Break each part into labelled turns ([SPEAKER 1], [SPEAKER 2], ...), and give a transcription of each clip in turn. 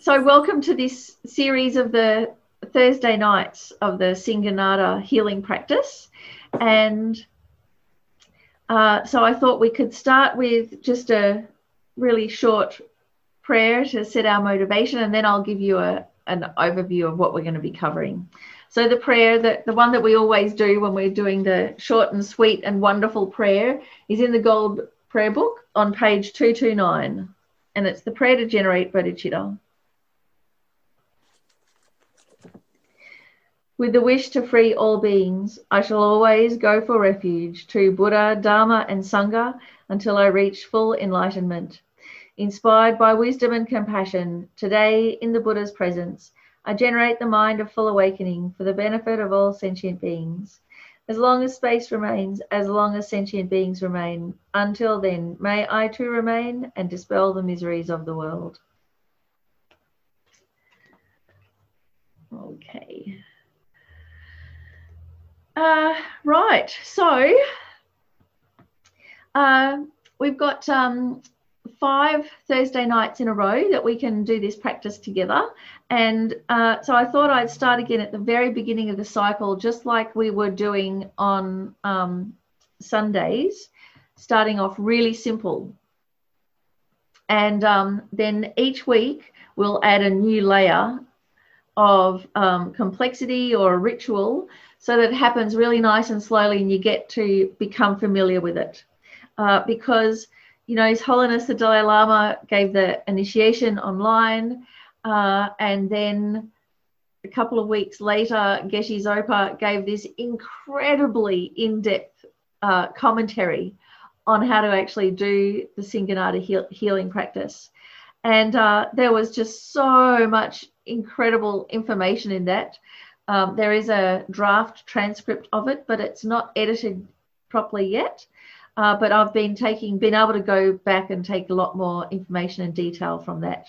[SPEAKER 1] So welcome to this series of the Thursday nights of the Singanada healing practice. And so I thought we could start with just a really short prayer to set our motivation, and then I'll give you an overview of what we're going to be covering. So the prayer, the one that we always do when we're doing the short and sweet and wonderful prayer, is in the Gold Prayer Book on page 229. And it's the prayer to generate bodhicitta. With the wish to free all beings, I shall always go for refuge to Buddha, Dharma and Sangha until I reach full enlightenment. Inspired by wisdom and compassion, today in the Buddha's presence, I generate the mind of full awakening for the benefit of all sentient beings. As long as space remains, as long as sentient beings remain, until then, may I too remain and dispel the miseries of the world. Okay. Right, so we've got 5 Thursday nights in a row that we can do this practice together. And so I thought I'd start again at the very beginning of the cycle, just like we were doing on Sundays, starting off really simple. And then each week we'll add a new layer of complexity or a ritual, so that it happens really nice and slowly and you get to become familiar with it. Because, you know, His Holiness the Dalai Lama gave the initiation online, and then a couple of weeks later, Geshe Zopa gave this incredibly in-depth commentary on how to actually do the Singanada healing practice. And there was just so much incredible information in that. There is a draft transcript of it, but it's not edited properly yet. But I've been able to go back and take a lot more information and detail from that.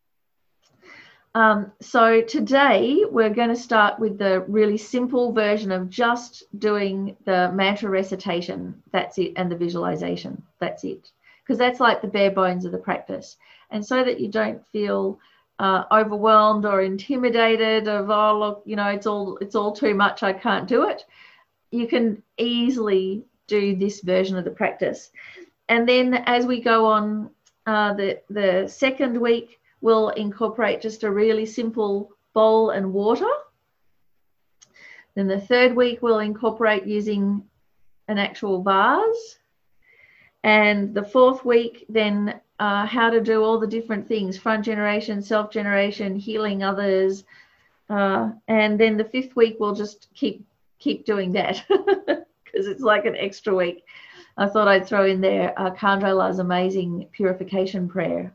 [SPEAKER 1] So today we're going to start with the really simple version of just doing the mantra recitation. That's it. And the visualization. That's it. Because that's like the bare bones of the practice. And so that you don't feel overwhelmed or intimidated of, oh, look, you know, it's all too much, I can't do it. You can easily do this version of the practice. And then as we go on, the second week, we'll incorporate just a really simple bowl and water. Then the third week, we'll incorporate using an actual vase. And the fourth week, then how to do all the different things, front generation, self-generation, healing others. And then the fifth week, we'll just keep doing that because it's like an extra week. I thought I'd throw in there Khandrela's amazing purification prayer.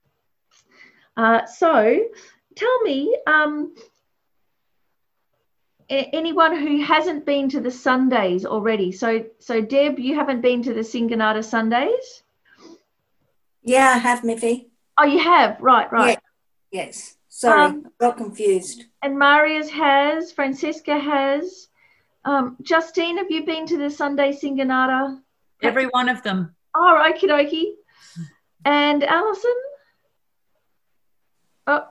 [SPEAKER 1] So tell me, anyone who hasn't been to the Sundays already. So Deb, you haven't been to the Singanada Sundays?
[SPEAKER 2] Yeah, I have, Miffy.
[SPEAKER 1] Oh, you have? Right.
[SPEAKER 2] Yeah. Yes. Sorry, I got confused.
[SPEAKER 1] And Maria's has, Francisca has. Justine, have you been to the Sunday Singanada?
[SPEAKER 3] Every one of them.
[SPEAKER 1] Oh, okie dokie. And Alison? Oh.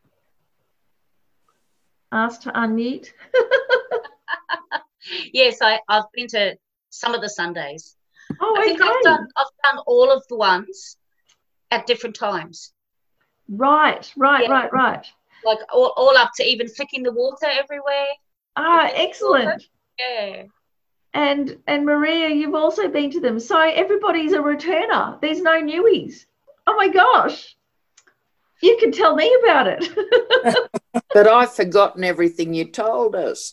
[SPEAKER 1] Asked to unmute.
[SPEAKER 4] Yes, I've been to some of the Sundays.
[SPEAKER 1] Oh,
[SPEAKER 4] I think I've done all of the ones at different times.
[SPEAKER 1] Right.
[SPEAKER 4] Like all up to even flicking the water everywhere.
[SPEAKER 1] Ah, excellent.
[SPEAKER 4] Yeah.
[SPEAKER 1] And Maria, you've also been to them. So everybody's a returner. There's no newies. Oh my gosh. You can tell me about it.
[SPEAKER 5] But I've forgotten everything you told us.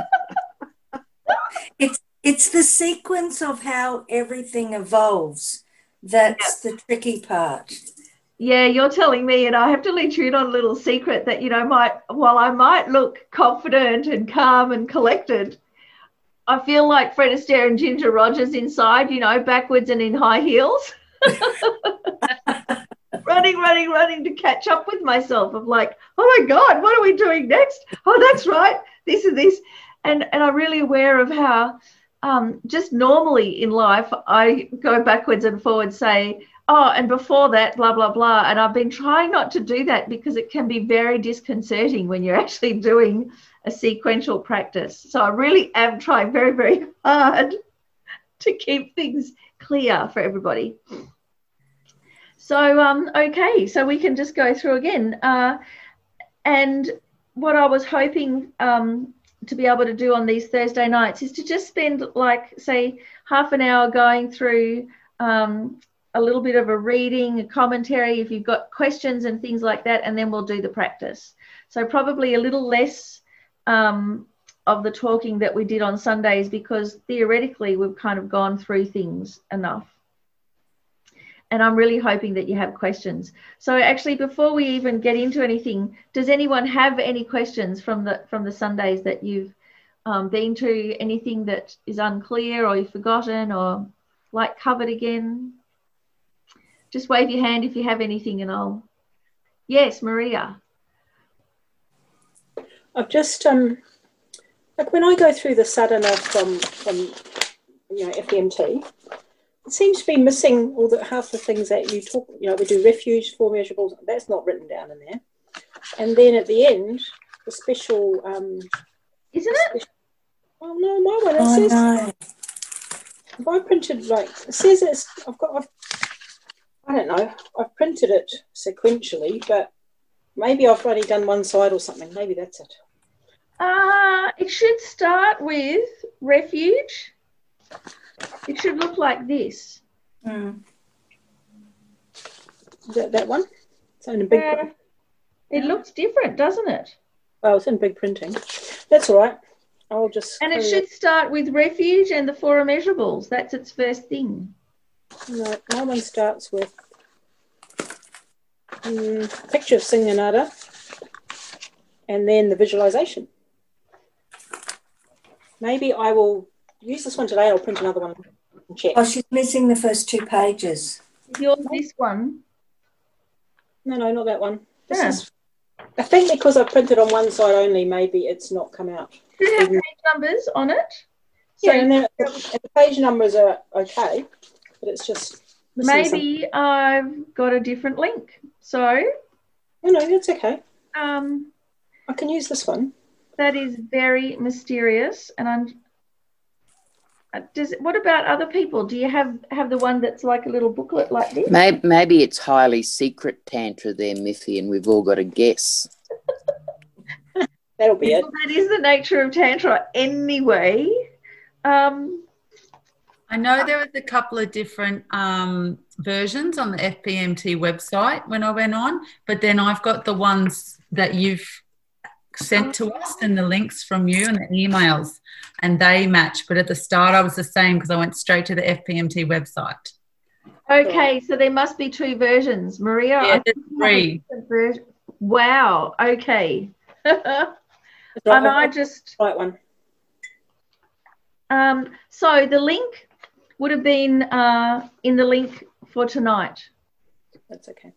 [SPEAKER 2] It's the sequence of how everything evolves. That's the tricky part.
[SPEAKER 1] Yeah, you're telling me, and I have to let you in on a little secret that, you know, while I might look confident and calm and collected, I feel like Fred Astaire and Ginger Rogers inside, you know, backwards and in high heels. running to catch up with myself. I'm like, oh my God, what are we doing next? Oh, that's right, this and this. And I'm really aware of how just normally in life I go backwards and forwards, say, oh, and before that, blah, blah, blah. And I've been trying not to do that because it can be very disconcerting when you're actually doing a sequential practice. So I really am trying very, very hard to keep things clear for everybody. So, okay, so we can just go through again. And what I was hoping to be able to do on these Thursday nights is to just spend, like, say, half an hour going through a little bit of a reading, a commentary, if you've got questions and things like that, and then we'll do the practice. So probably a little less of the talking that we did on Sundays, because theoretically we've kind of gone through things enough. And I'm really hoping that you have questions. So actually, before we even get into anything, does anyone have any questions from the Sundays that you've been to? Anything that is unclear or you've forgotten or like covered again? Just wave your hand if you have anything and I'll... Yes, Maria.
[SPEAKER 3] I've just, like when I go through the sadhana from FEMT, it seems to be missing half the things that you talk, we do refuge, four measurables, that's not written down in there. And then at the end, the special...
[SPEAKER 1] Isn't it?
[SPEAKER 3] Oh, no, my one, it says...
[SPEAKER 2] No.
[SPEAKER 3] If I printed, like, it says it's, I don't know, I've printed it sequentially, but maybe I've only done one side or something. Maybe that's it.
[SPEAKER 1] It should start with refuge. It should look like this.
[SPEAKER 2] Mm.
[SPEAKER 3] Is that one? It's in big print.
[SPEAKER 1] It looks different, doesn't it?
[SPEAKER 3] Oh, it's in big printing. That's all right. I'll just...
[SPEAKER 1] And it should start with refuge and the four immeasurables. That's its first thing.
[SPEAKER 3] No, my one starts with picture of Singanada and then the visualization. Maybe I will use this one today. I'll print another one and check.
[SPEAKER 2] Oh, she's missing the first 2 pages.
[SPEAKER 1] Is yours this one?
[SPEAKER 3] No, not that one. This is, I think because I've printed on one side only, maybe it's not come out.
[SPEAKER 1] Should it have page numbers on it?
[SPEAKER 3] So, yeah, and then the page numbers are okay, but it's just
[SPEAKER 1] maybe I've got a different link. So
[SPEAKER 3] no, that's okay.
[SPEAKER 1] I
[SPEAKER 3] can use this one.
[SPEAKER 1] That is very mysterious, and what about other people? Do you have the one that's like a little booklet like this?
[SPEAKER 5] Maybe it's highly secret Tantra there, Miffy, and we've all got to guess.
[SPEAKER 3] That'll be it.
[SPEAKER 1] That is the nature of Tantra anyway.
[SPEAKER 6] I know there was a couple of different versions on the FPMT website when I went on, but then I've got the ones that you've sent to us and the links from you and the emails, and they match. But at the start I was the same because I went straight to the FPMT website.
[SPEAKER 1] Okay, so there must be 2 versions. Maria?
[SPEAKER 6] Yeah, there's 3.
[SPEAKER 1] Wow, okay.
[SPEAKER 3] Right,
[SPEAKER 1] and I just...
[SPEAKER 3] Right one.
[SPEAKER 1] So the link would have been in the link for tonight.
[SPEAKER 3] That's okay.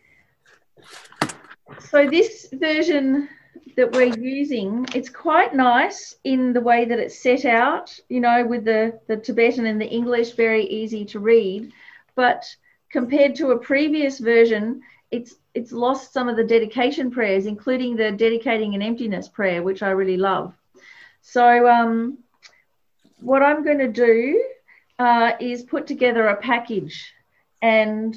[SPEAKER 1] So this version that we're using, it's quite nice in the way that it's set out, with the Tibetan and the English, very easy to read. But compared to a previous version, it's lost some of the dedication prayers, including the dedicating and emptiness prayer, which I really love. So what I'm going to do is put together a package, and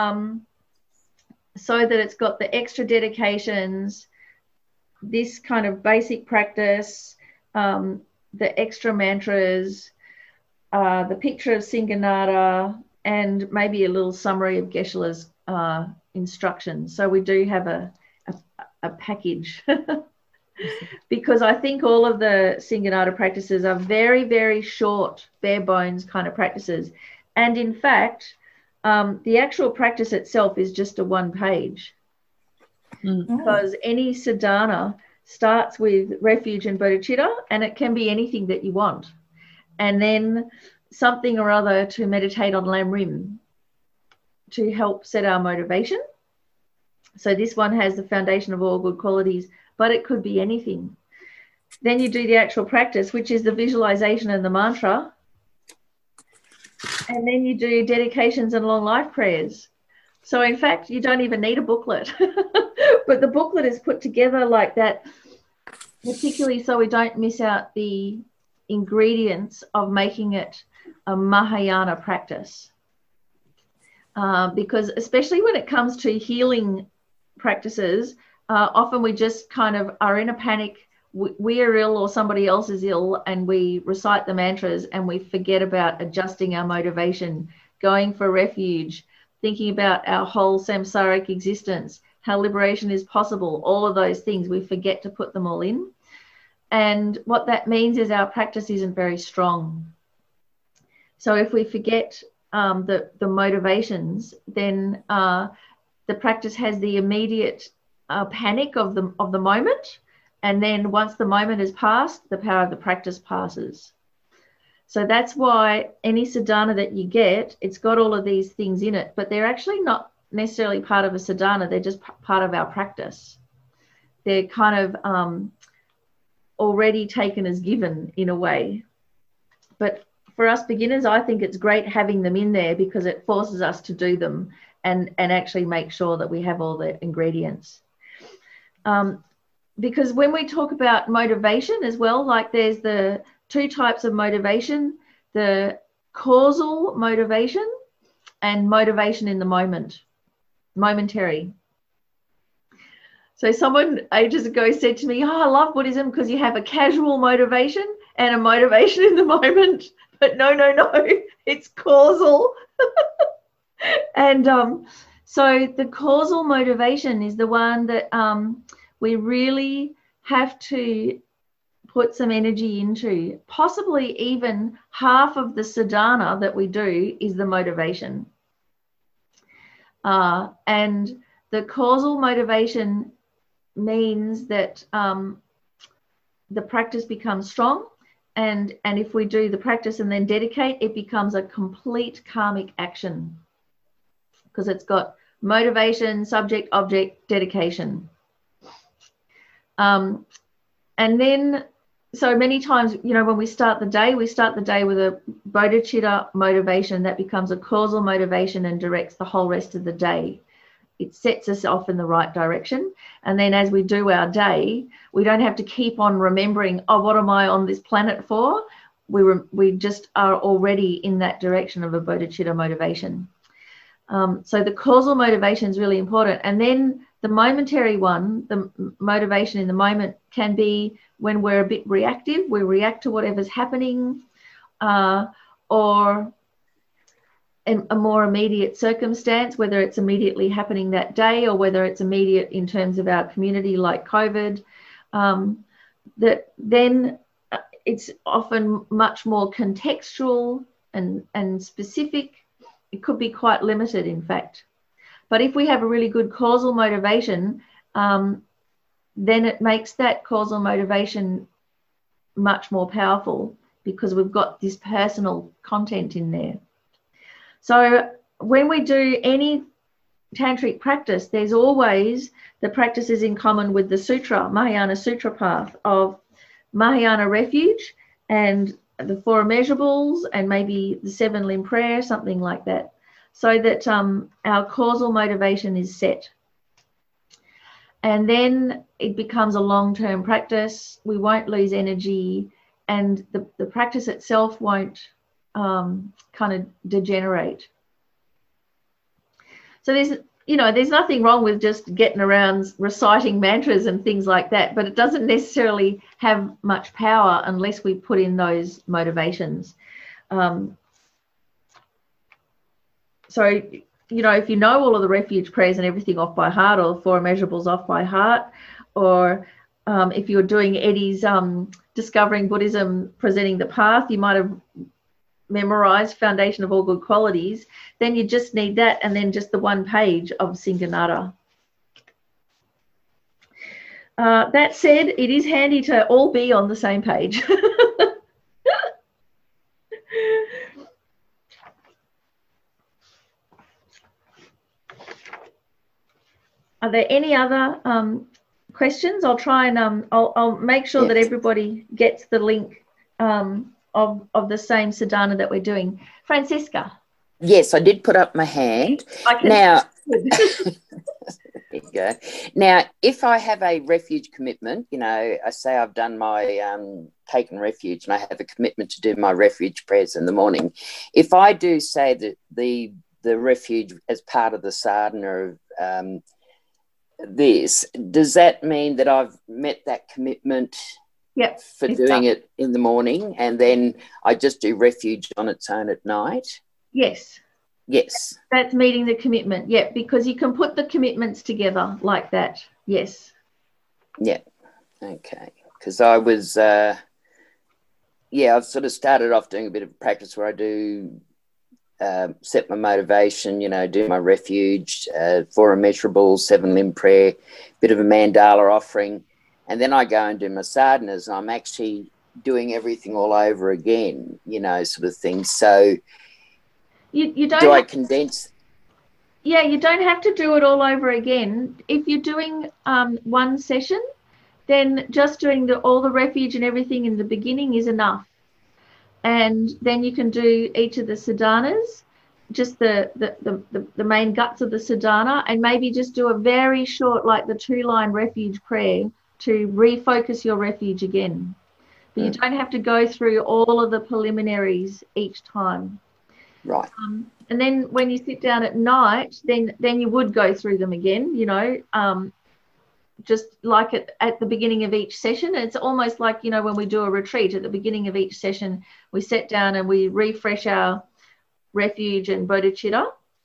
[SPEAKER 1] so that it's got the extra dedications, this kind of basic practice, the extra mantras, the picture of Singanada, and maybe a little summary of Geshe-la's instructions. So we do have a package because I think all of the Singanada practices are very, very short, bare bones kind of practices. And in fact, the actual practice itself is just a 1 page. Because any sadhana starts with refuge and bodhicitta, and it can be anything that you want. And then something or other to meditate on Lam Rim to help set our motivation. So this one has the foundation of all good qualities, but it could be anything. Then you do the actual practice, which is the visualization and the mantra. and then you do dedications and long life prayers. So in fact, you don't even need a booklet, but the booklet is put together like that, particularly so we don't miss out the ingredients of making it a Mahayana practice. Because especially when it comes to healing practices, often we just kind of are in a panic. We are ill or somebody else is ill, and we recite the mantras and we forget about adjusting our motivation, going for refuge, thinking about our whole samsaric existence, how liberation is possible, all of those things. We forget to put them all in. And what that means is our practice isn't very strong. So if we forget the motivations, then the practice has the immediate panic of the moment. And then once the moment has passed, the power of the practice passes. So that's why any sadhana that you get, it's got all of these things in it, but they're actually not necessarily part of a sadhana. They're just part of our practice. They're kind of already taken as given in a way. But for us beginners, I think it's great having them in there because it forces us to do them and actually make sure that we have all the ingredients. Because when we talk about motivation as well, like there's the two types of motivation, the causal motivation and motivation in the moment, momentary. So someone ages ago said to me, oh, I love Buddhism because you have a casual motivation and a motivation in the moment. But no, it's causal. And so the causal motivation is the one that we really have to put some energy into. Possibly even half of the sadhana that we do is the motivation. And the causal motivation means that the practice becomes strong. And if we do the practice and then dedicate, it becomes a complete karmic action because it's got motivation, subject, object, dedication. And then, so many times, you know, when we start the day with a bodhicitta motivation that becomes a causal motivation and directs the whole rest of the day. It sets us off in the right direction. And then as we do our day, we don't have to keep on remembering, oh, what am I on this planet for? We just are already in that direction of a bodhicitta motivation. So the causal motivation is really important. And then the momentary one, the motivation in the moment, can be when we're a bit reactive. We react to whatever's happening, or in a more immediate circumstance, whether it's immediately happening that day or whether it's immediate in terms of our community like COVID, that then it's often much more contextual and specific. It could be quite limited, in fact. But if we have a really good causal motivation, then it makes that causal motivation much more powerful because we've got this personal content in there. So when we do any tantric practice, there's always the practices in common with the sutra, Mahayana Sutra path of Mahayana refuge and the four immeasurables and maybe the 7-limb prayer, something like that, so that our causal motivation is set. And then it becomes a long-term practice. We won't lose energy and the practice itself won't kind of degenerate. So there's nothing wrong with just getting around reciting mantras and things like that, but it doesn't necessarily have much power unless we put in those motivations. So, if you know all of the refuge prayers and everything off by heart, or the four immeasurables off by heart, or if you're doing Eddie's Discovering Buddhism, Presenting the Path, you might have memorized Foundation of All Good Qualities, then you just need that and then just the one page of Singhanada. That said, it is handy to all be on the same page. Are there any other questions? I'll try and I'll make sure that everybody gets the link of the same sadhana that we're doing. Francisca.
[SPEAKER 5] Yes, I did put up my hand.
[SPEAKER 1] I can.
[SPEAKER 5] Now, there you go. Now, if I have a refuge commitment, you know, I say I've done my taken refuge and I have a commitment to do my refuge prayers in the morning. If I do say that the refuge as part of the sadhana of this, does that mean that I've met that commitment?
[SPEAKER 1] Yep,
[SPEAKER 5] for doing it in the morning, and then I just do refuge on its own at night?
[SPEAKER 1] Yes.
[SPEAKER 5] Yes.
[SPEAKER 1] That's meeting the commitment. Yeah, because you can put the commitments together like that. Yes.
[SPEAKER 5] Yeah. Okay. Because I was, I've sort of started off doing a bit of practice where I do set my motivation, you know, do my refuge, 4 immeasurables, 7 limb prayer, bit of a mandala offering. And then I go and do my sadhanas, and I'm actually doing everything all over again, you know, sort of thing. So
[SPEAKER 1] you don't
[SPEAKER 5] do I condense?
[SPEAKER 1] Yeah, you don't have to do it all over again. If you're doing one session, then just doing all the refuge and everything in the beginning is enough. And then you can do each of the sadhanas, just the main guts of the sadhana, and maybe just do a very short, like the 2-line refuge prayer to refocus your refuge again. But you don't have to go through all of the preliminaries each time.
[SPEAKER 5] Right.
[SPEAKER 1] And then when you sit down at night, then you would go through them again, you know, just like at the beginning of each session. It's almost like, you know, when we do a retreat, at the beginning of each session, we sit down and we refresh our refuge and bodhicitta.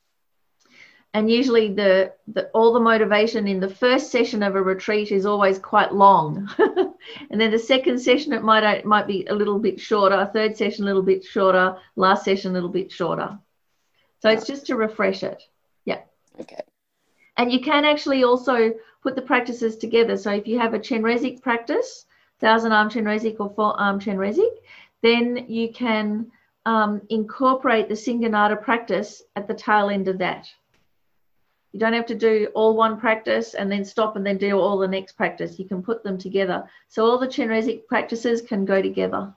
[SPEAKER 1] And usually all the motivation in the first session of a retreat is always quite long. And then the second session, it might be a little bit shorter, third session a little bit shorter, last session a little bit shorter. So it's just to refresh it. Yeah.
[SPEAKER 5] Okay.
[SPEAKER 1] And you can actually also put the practices together. So if you have a Chenrezig practice, 1,000-arm Chenrezig or 4-arm Chenrezig, then you can incorporate the Singanada practice at the tail end of that. You don't have to do all one practice and then stop and then do all the next practice. You can put them together. So all the Chenrezig practices can go together.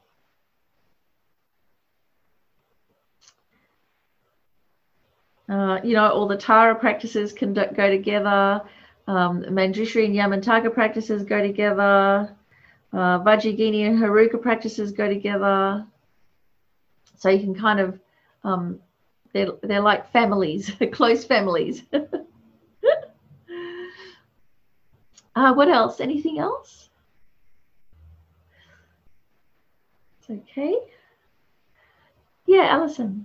[SPEAKER 1] You know, all the Tara practices can go together. Manjushri and Yamantaka practices go together. Vajrayogini and Haruka practices go together. So you can kind of, they're like families, close families. What else? Anything else? It's okay. Yeah, Alison.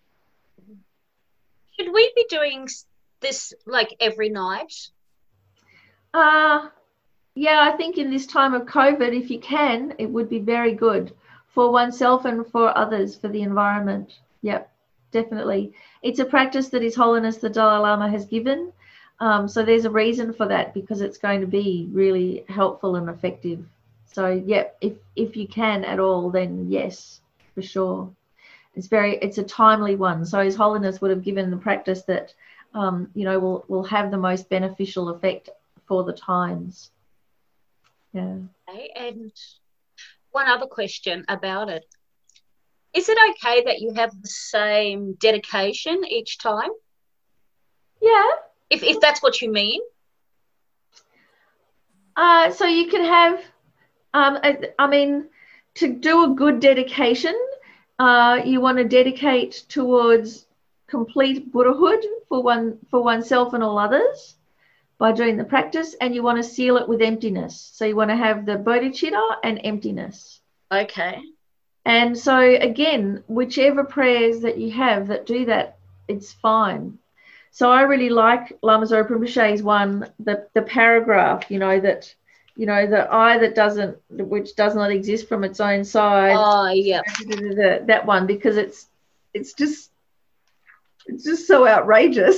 [SPEAKER 4] Should we be doing this like every night?
[SPEAKER 1] Yeah, I think in this time of COVID, if you can, it would be very good for oneself and for others, for the environment. Yep, definitely. It's a practice that His Holiness the Dalai Lama has given. So there's a reason for that, because it's going to be really helpful and effective. So, yep, if you can at all, then yes, for sure. It's a timely one. So His Holiness would have given the practice that, you know, will have the most beneficial effect for the times. Yeah.
[SPEAKER 4] Okay, and one other question about it. Is it okay that you have the same dedication each time?
[SPEAKER 1] Yeah.
[SPEAKER 4] If that's what you mean?
[SPEAKER 1] So you can have, I mean, to do a good dedication, you want to dedicate towards complete Buddhahood for oneself and all others by doing the practice, and you want to seal it with emptiness. So you want to have the bodhicitta and emptiness.
[SPEAKER 4] Okay.
[SPEAKER 1] And so again, whichever prayers that you have that do that, it's fine. So I really like Lama Zopa Rinpoche's one, the paragraph, you know, that, you know, the I that which does not exist from its own side.
[SPEAKER 4] Oh, yeah.
[SPEAKER 1] That one, because it's just so outrageous.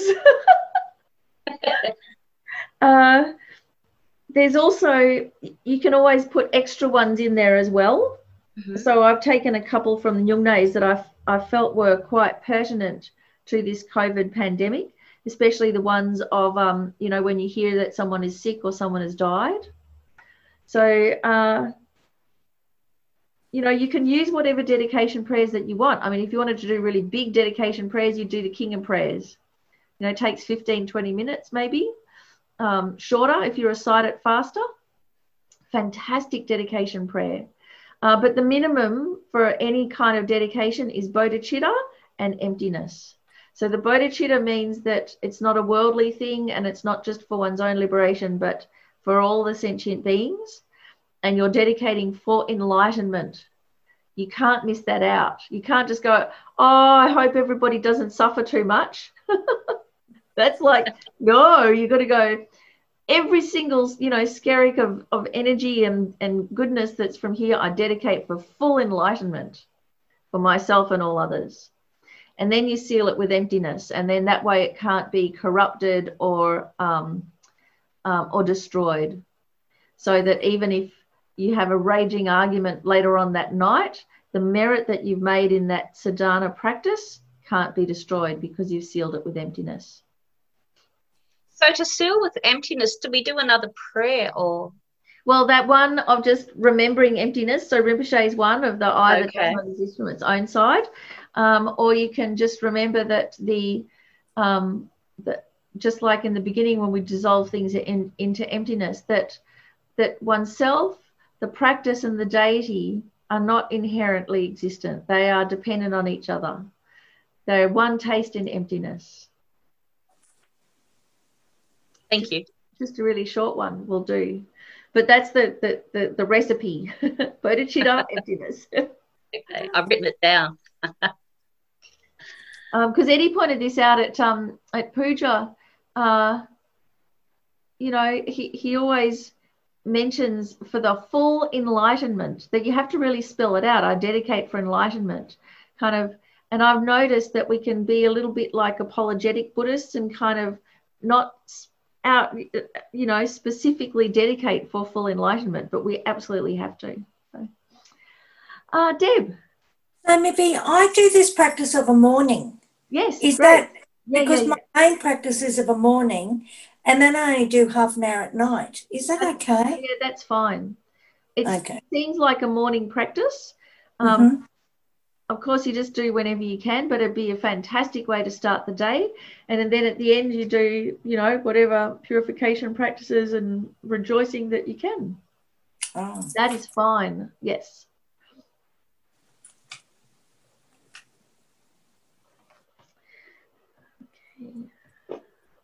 [SPEAKER 1] There's also, you can always put extra ones in there as well. Mm-hmm. So I've taken a couple from the Nyungnes that I felt were quite pertinent to this COVID pandemic, especially the ones of, you know, when you hear that someone is sick or someone has died. So, you know, you can use whatever dedication prayers that you want. I mean, if you wanted to do really big dedication prayers, you do the King of Prayers. You know, it takes 15, 20 minutes maybe. Shorter if you recite it faster. Fantastic dedication prayer. But the minimum for any kind of dedication is bodhicitta and emptiness. So the bodhicitta means that it's not a worldly thing and it's not just for one's own liberation, but for all the sentient beings. And you're dedicating for enlightenment. You can't miss that out. You can't just go, oh, I hope everybody doesn't suffer too much. That's like, no, you've got to go, every single, you know, skerrick of energy and goodness that's from here, I dedicate for full enlightenment for myself and all others. And then you seal it with emptiness. And then that way it can't be corrupted or destroyed. So that even if you have a raging argument later on that night, the merit that you've made in that sadhana practice can't be destroyed because you've sealed it with emptiness.
[SPEAKER 4] So to seal with emptiness, do we do another prayer or?
[SPEAKER 1] Well, that one of just remembering emptiness. So Rinpoche's one of the eye that
[SPEAKER 4] Okay.
[SPEAKER 1] does not exist from its own side. Or you can just remember that just like in the beginning when we dissolve things into emptiness, that oneself, the practice and the deity are not inherently existent. They are dependent on each other. They're one taste in emptiness.
[SPEAKER 4] Thank you.
[SPEAKER 1] Just a really short one will do. But that's the recipe. Bodhicitta, emptiness.
[SPEAKER 4] Okay, I've written it down.
[SPEAKER 1] Because Eddie pointed this out at puja. You know, he always mentions for the full enlightenment that you have to really spell it out. I dedicate for enlightenment, kind of. And I've noticed that we can be a little bit like apologetic Buddhists and kind of not out, you know, specifically dedicate for full enlightenment, but we absolutely have to. So, Deb.
[SPEAKER 2] So maybe I do this practice of a morning.
[SPEAKER 1] Yes.
[SPEAKER 2] Is
[SPEAKER 1] great.
[SPEAKER 2] that because my main practice is of a morning and then I only do half an hour at night. Is that okay?
[SPEAKER 1] Yeah, that's fine. It
[SPEAKER 2] Okay.
[SPEAKER 1] seems like a morning practice. Of course, you just do whenever you can, but it'd be a fantastic way to start the day. And then at the end, you do, you know, whatever purification practices and rejoicing that you can.
[SPEAKER 2] Oh.
[SPEAKER 1] That is fine. Yes. Okay.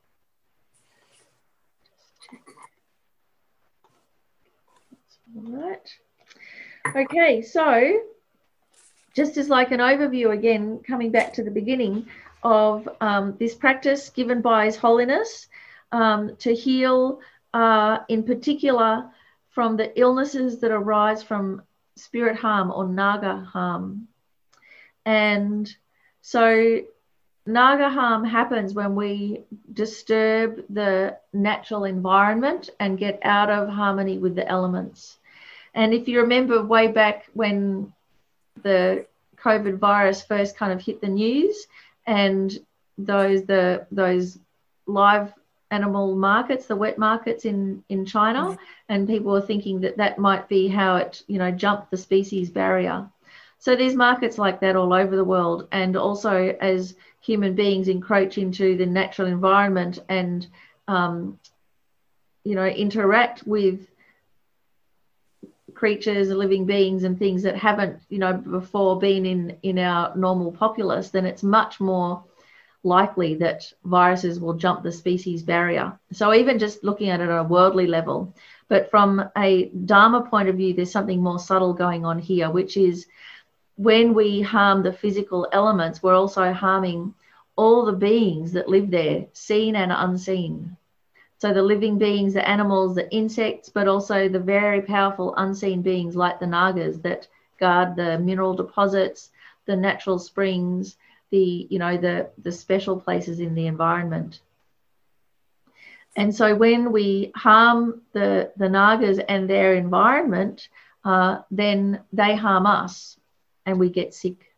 [SPEAKER 1] All right. Okay, so just as like an overview again, coming back to the beginning of this practice given by His Holiness to heal in particular from the illnesses that arise from spirit harm or naga harm. And so naga harm happens when we disturb the natural environment and get out of harmony with the elements. And if you remember way back when the COVID virus first kind of hit the news and those live animal markets, the wet markets in China, and people were thinking that might be how it, you know, jumped the species barrier. So there's markets like that all over the world. And also as human beings encroach into the natural environment and, you know, interact with creatures, living beings and things that haven't, you know, before been in our normal populace, then it's much more likely that viruses will jump the species barrier. So even just looking at it on a worldly level, but from a Dharma point of view, there's something more subtle going on here, which is when we harm the physical elements, we're also harming all the beings that live there, seen and unseen. So the living beings, the animals, the insects, but also the very powerful unseen beings like the Nagas that guard the mineral deposits, the natural springs, the, you know, the special places in the environment. And so when we harm the Nagas and their environment, then they harm us and we get sick.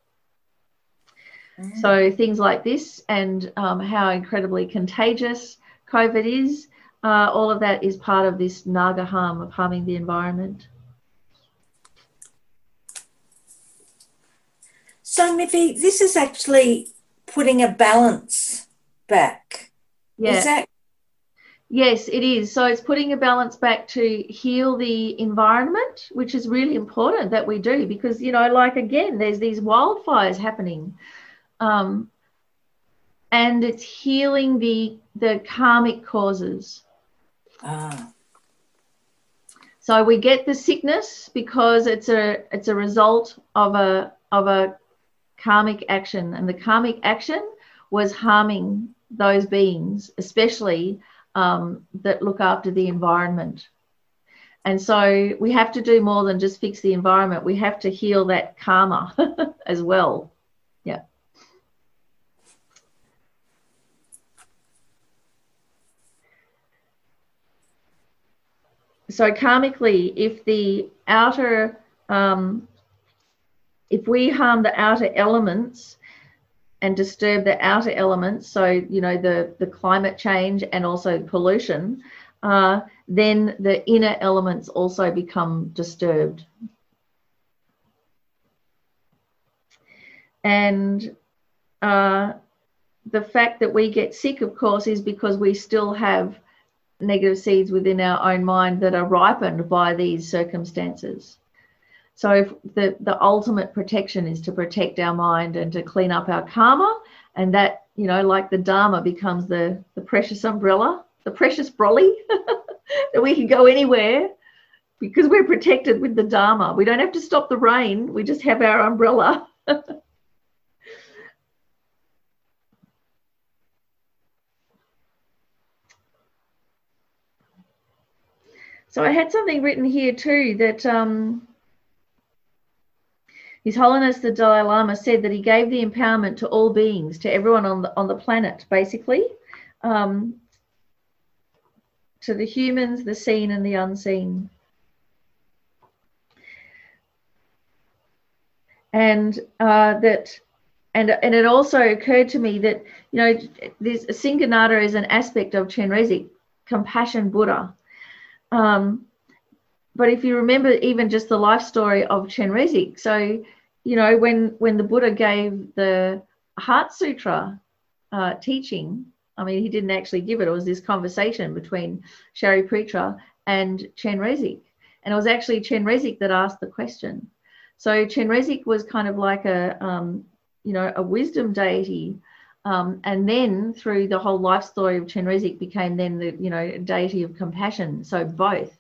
[SPEAKER 1] So things like this and how incredibly contagious COVID is, all of that is part of this Naga harm of harming the environment.
[SPEAKER 2] So, Miffy, this is actually putting a balance back.
[SPEAKER 1] Yeah.
[SPEAKER 2] Is that?
[SPEAKER 1] Yes, it is. So it's putting a balance back to heal the environment, which is really important that we do, because, you know, like, again, there's these wildfires happening. And it's healing the karmic causes. So we get the sickness because it's a result of a karmic action, and the karmic action was harming those beings, especially that look after the environment. And so we have to do more than just fix the environment. We have to heal that karma as well. Yeah. So karmically, if the outer, if we harm the outer elements and disturb the outer elements, so, you know, the climate change and also pollution, then the inner elements also become disturbed. And the fact that we get sick, of course, is because we still have negative seeds within our own mind that are ripened by these circumstances. So if the ultimate protection is to protect our mind and to clean up our karma, and that, you know, like the Dharma becomes the precious umbrella, the precious brolly, that we can go anywhere because we're protected with the Dharma. We don't have to stop the rain. We just have our umbrella. So I had something written here too, that His Holiness the Dalai Lama said that he gave the empowerment to all beings, to everyone on the planet, basically, to the humans, the seen and the unseen. And and it also occurred to me that, you know, this Singhanada is an aspect of Chenrezig, compassion Buddha. But if you remember even just the life story of Chenrezig, so, you know, when the Buddha gave the Heart Sutra teaching, I mean, he didn't actually give it. It was this conversation between Shariputra and Chenrezig. And it was actually Chenrezig that asked the question. So Chenrezig was kind of like a, you know, a wisdom deity. And then through the whole life story of Chenrezig became then the, you know, deity of compassion. So both.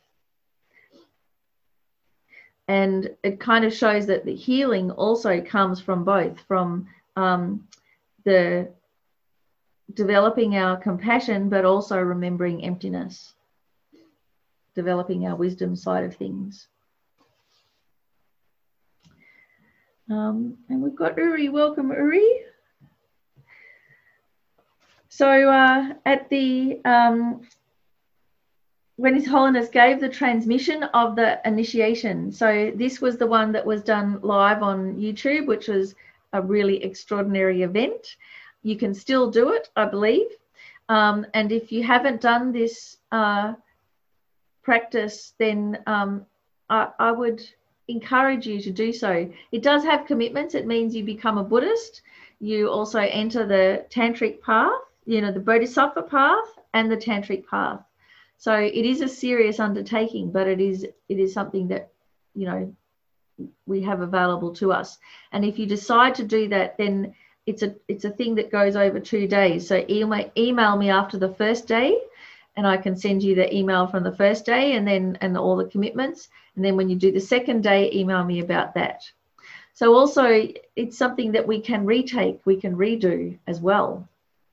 [SPEAKER 1] And it kind of shows that the healing also comes from both, from the developing our compassion, but also remembering emptiness, developing our wisdom side of things. And we've got Uri. Welcome, Uri. So at the when His Holiness gave the transmission of the initiation, so this was the one that was done live on YouTube, which was a really extraordinary event. You can still do it, I believe. And if you haven't done this practice, then I would encourage you to do so. It does have commitments. It means you become a Buddhist. You also enter the tantric path, you know, the bodhisattva path and the tantric path. So it is a serious undertaking, but it is something that, you know, we have available to us. And if you decide to do that, then it's a thing that goes over 2 days. So email me after the first day, and I can send you the email from the first day and all the commitments. And then when you do the second day, email me about that. So also it's something that we can retake, we can redo as well.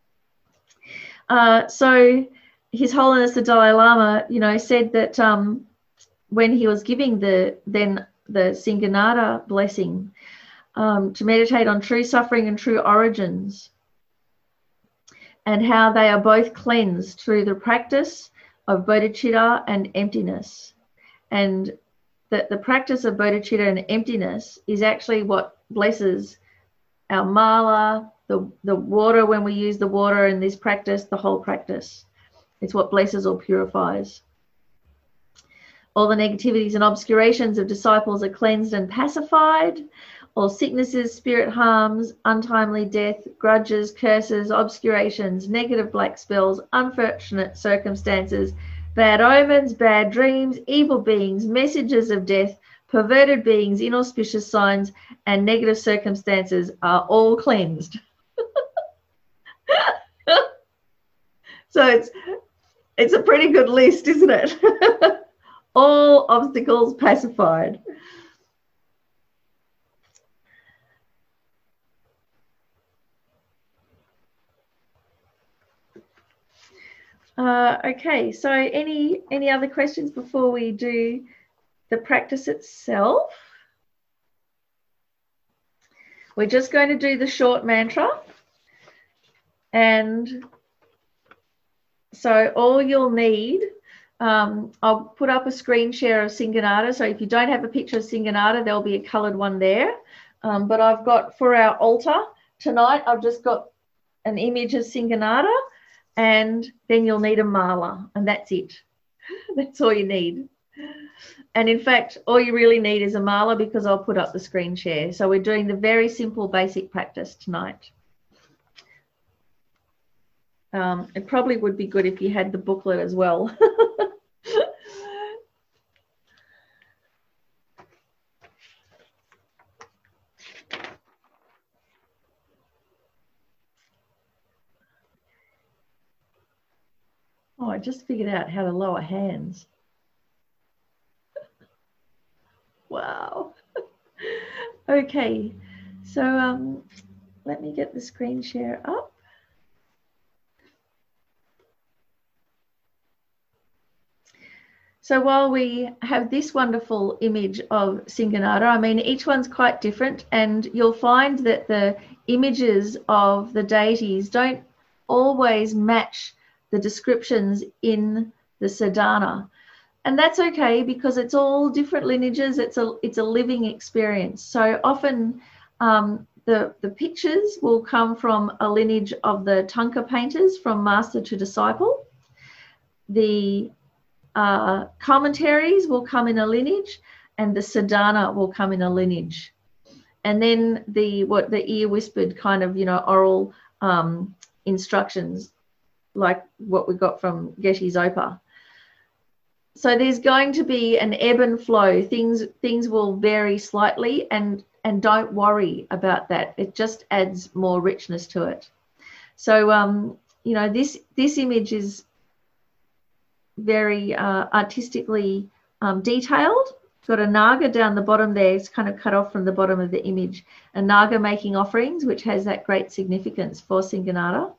[SPEAKER 1] So His Holiness the Dalai Lama, you know, said that when he was giving the Singhanada blessing, to meditate on true suffering and true origins, and how they are both cleansed through the practice of bodhicitta and emptiness. And that the practice of bodhicitta and emptiness is actually what blesses our mala, the water, when we use the water in this practice, the whole practice. It's what blesses or purifies. All the negativities and obscurations of disciples are cleansed and pacified. all sicknesses, spirit harms, untimely death, grudges, curses, obscurations, negative black spells, unfortunate circumstances, bad omens, bad dreams, evil beings, messages of death, perverted beings, inauspicious signs, and negative circumstances are all cleansed. So it's a pretty good list, isn't it? All obstacles pacified. Okay, so any other questions before we do the practice itself? We're just going to do the short mantra. And so all you'll need, I'll put up a screen share of Singanada. So if you don't have a picture of Singanada, there'll be a coloured one there. But I've got, for our altar tonight, I've just got an image of Singanada, and then you'll need a mala, and that's it. That's all you need. And in fact, all you really need is a mala, because I'll put up the screen share. So we're doing the very simple basic practice tonight. It probably would be good if you had the booklet as well. Oh, I just figured out how to lower hands. Wow. Okay, so let me get the screen share up. So while we have this wonderful image of Singanada, I mean, each one's quite different, and you'll find that the images of the deities don't always match the descriptions in the Sadhana. And that's okay, because it's all different lineages. It's a living experience. So often the pictures will come from a lineage of the Thangka painters, from master to disciple. The commentaries will come in a lineage, and the Sadhana will come in a lineage. And then the ear whispered kind of, oral instructions, like what we got from Geshe Zopa. So there's going to be an ebb and flow. Things will vary slightly, and don't worry about that. It just adds more richness to it. So this image is very artistically detailed. Got a Naga down the bottom there. It's kind of cut off from the bottom of the image. A Naga making offerings, which has that great significance for Singanada.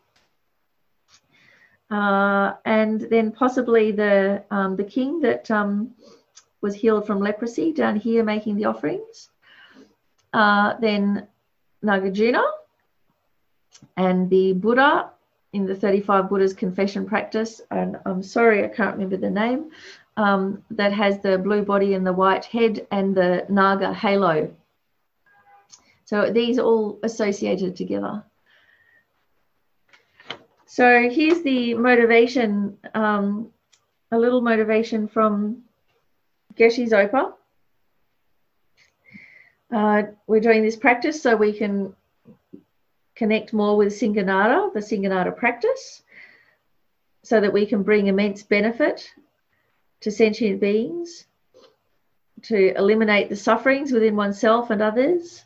[SPEAKER 1] And then possibly the king that was healed from leprosy down here making the offerings. Then Nagarjuna and the Buddha in the 35 Buddhas confession practice. And I'm sorry, I can't remember the name. That has the blue body and the white head and the Naga halo. So these all associated together. So here's the motivation, a little motivation from Geshe Zopa. We're doing this practice so we can connect more with Singanada, the Singanada practice, so that we can bring immense benefit to sentient beings, to eliminate the sufferings within oneself and others.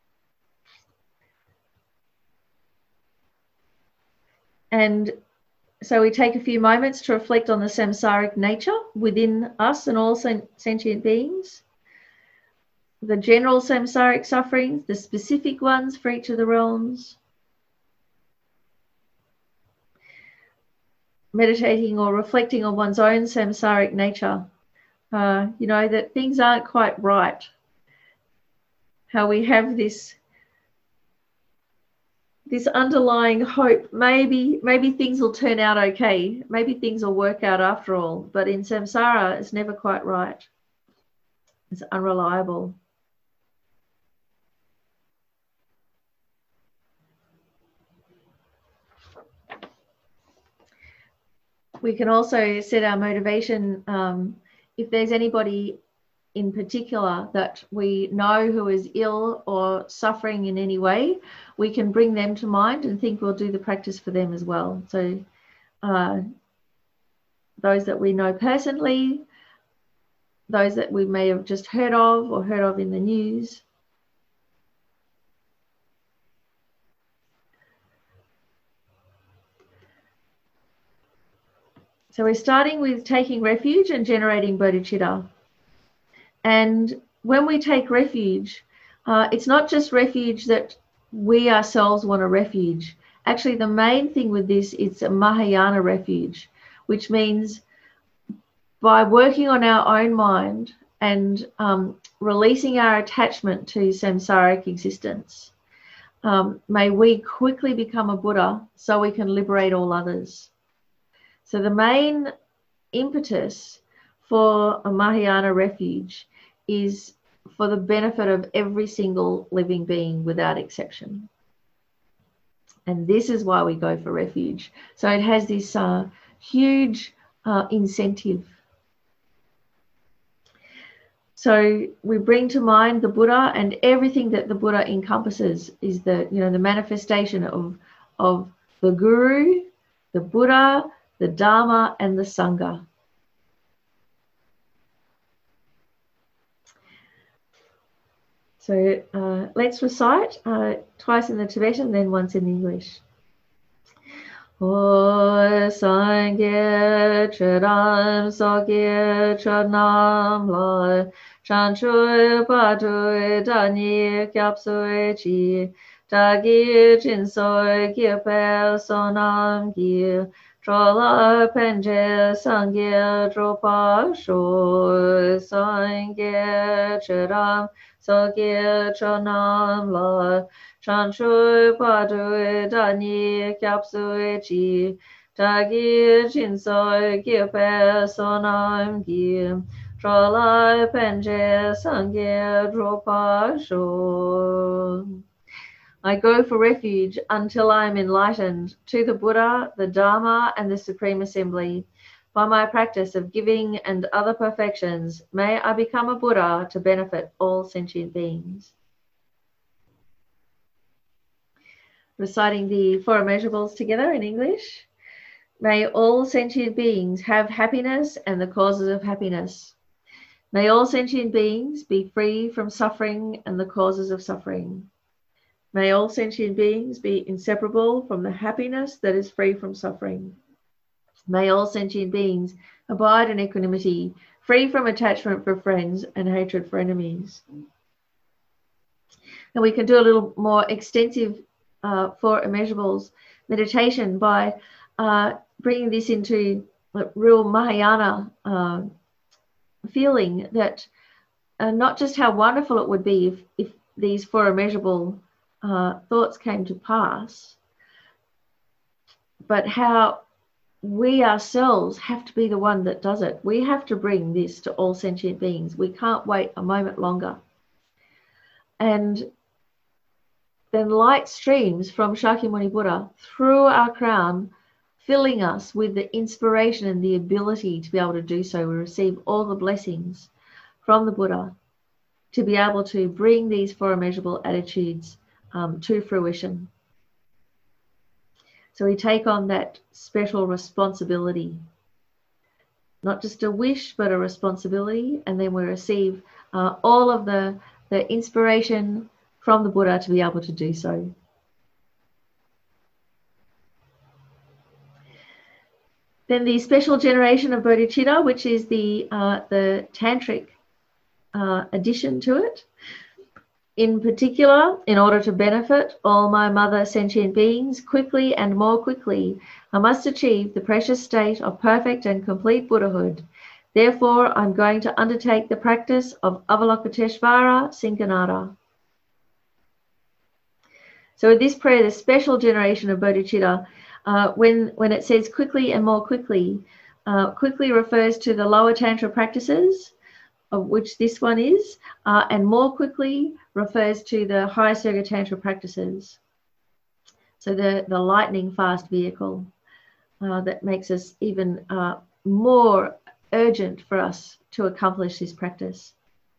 [SPEAKER 1] And so we take a few moments to reflect on the samsaric nature within us and all sentient beings, the general samsaric sufferings, the specific ones for each of the realms, meditating or reflecting on one's own samsaric nature, that things aren't quite right, how we have this underlying hope. Maybe things will turn out okay. Maybe things will work out after all. But in samsara, it's never quite right. It's unreliable. We can also set our motivation. If there's anybody in particular that we know who is ill or suffering in any way, we can bring them to mind and think we'll do the practice for them as well. So those that we know personally, those that we may have just heard of or heard of in the news. So we're starting with taking refuge and generating bodhicitta. And when we take refuge, it's not just refuge that we ourselves want a refuge. Actually, the main thing with this is a Mahayana refuge, which means by working on our own mind and releasing our attachment to samsaric existence, may we quickly become a Buddha so we can liberate all others. So the main impetus for a Mahayana refuge is for the benefit of every single living being without exception. And this is why we go for refuge. So it has this huge incentive. So we bring to mind the Buddha, and everything that the Buddha encompasses is the manifestation of the Guru, the Buddha, the Dharma, and the Sangha. So let's recite twice in the Tibetan, then once in English. O Sangye Chedam Sogye Chedam La Chanchui Patui Dani Kyapsui Chi Dagi Jinsoi Gyapel Sonam Gyi Trola Penje Sangye Dropa Sho Sangye Chedam Sogye Chonam La Chanchui Padui Dani Kyapsui Chi Dagi Jinsoi Gyapel Sonam Gyi Trolai Penje Sangye Dropa Sho. I go for refuge until I am enlightened to the Buddha, the Dharma, and the Supreme Assembly. By my practice of giving and other perfections, may I become a Buddha to benefit all sentient beings. Reciting the four immeasurables together in English. May all sentient beings have happiness and the causes of happiness. May all sentient beings be free from suffering and the causes of suffering. May all sentient beings be inseparable from the happiness that is free from suffering. May all sentient beings abide in equanimity, free from attachment for friends and hatred for enemies. And we can do a little more extensive four immeasurables meditation by bringing this into real Mahayana feeling that not just how wonderful it would be if these four immeasurable thoughts came to pass, but how we ourselves have to be the one that does it. We have to bring this to all sentient beings. We can't wait a moment longer. And then light streams from Shakyamuni Buddha through our crown, filling us with the inspiration and the ability to be able to do so. We receive all the blessings from the Buddha to be able to bring these four immeasurable attitudes to fruition. So we take on that special responsibility, not just a wish, but a responsibility, and then we receive all of the inspiration from the Buddha to be able to do so. Then the special generation of bodhicitta, which is the tantric addition to it. In particular, in order to benefit all my mother sentient beings quickly and more quickly, I must achieve the precious state of perfect and complete Buddhahood. Therefore, I'm going to undertake the practice of Avalokiteshvara Sinkanada. So with this prayer, the special generation of bodhicitta, when it says quickly and more quickly, quickly refers to the lower tantra practices, of which this one is, and more quickly refers to the higher Sangha Tantra practices. So the lightning fast vehicle that makes us even more urgent for us to accomplish this practice.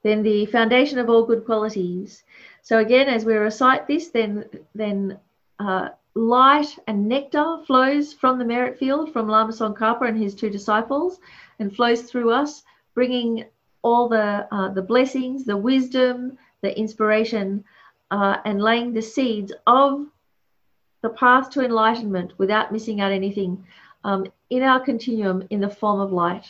[SPEAKER 1] Then the foundation of all good qualities. So again, as we recite this, then light and nectar flows from the merit field from Lama Tsongkhapa and his 2 disciples, and flows through us, bringing all the blessings, the wisdom, the inspiration, and laying the seeds of the path to enlightenment without missing out anything in our continuum in the form of light.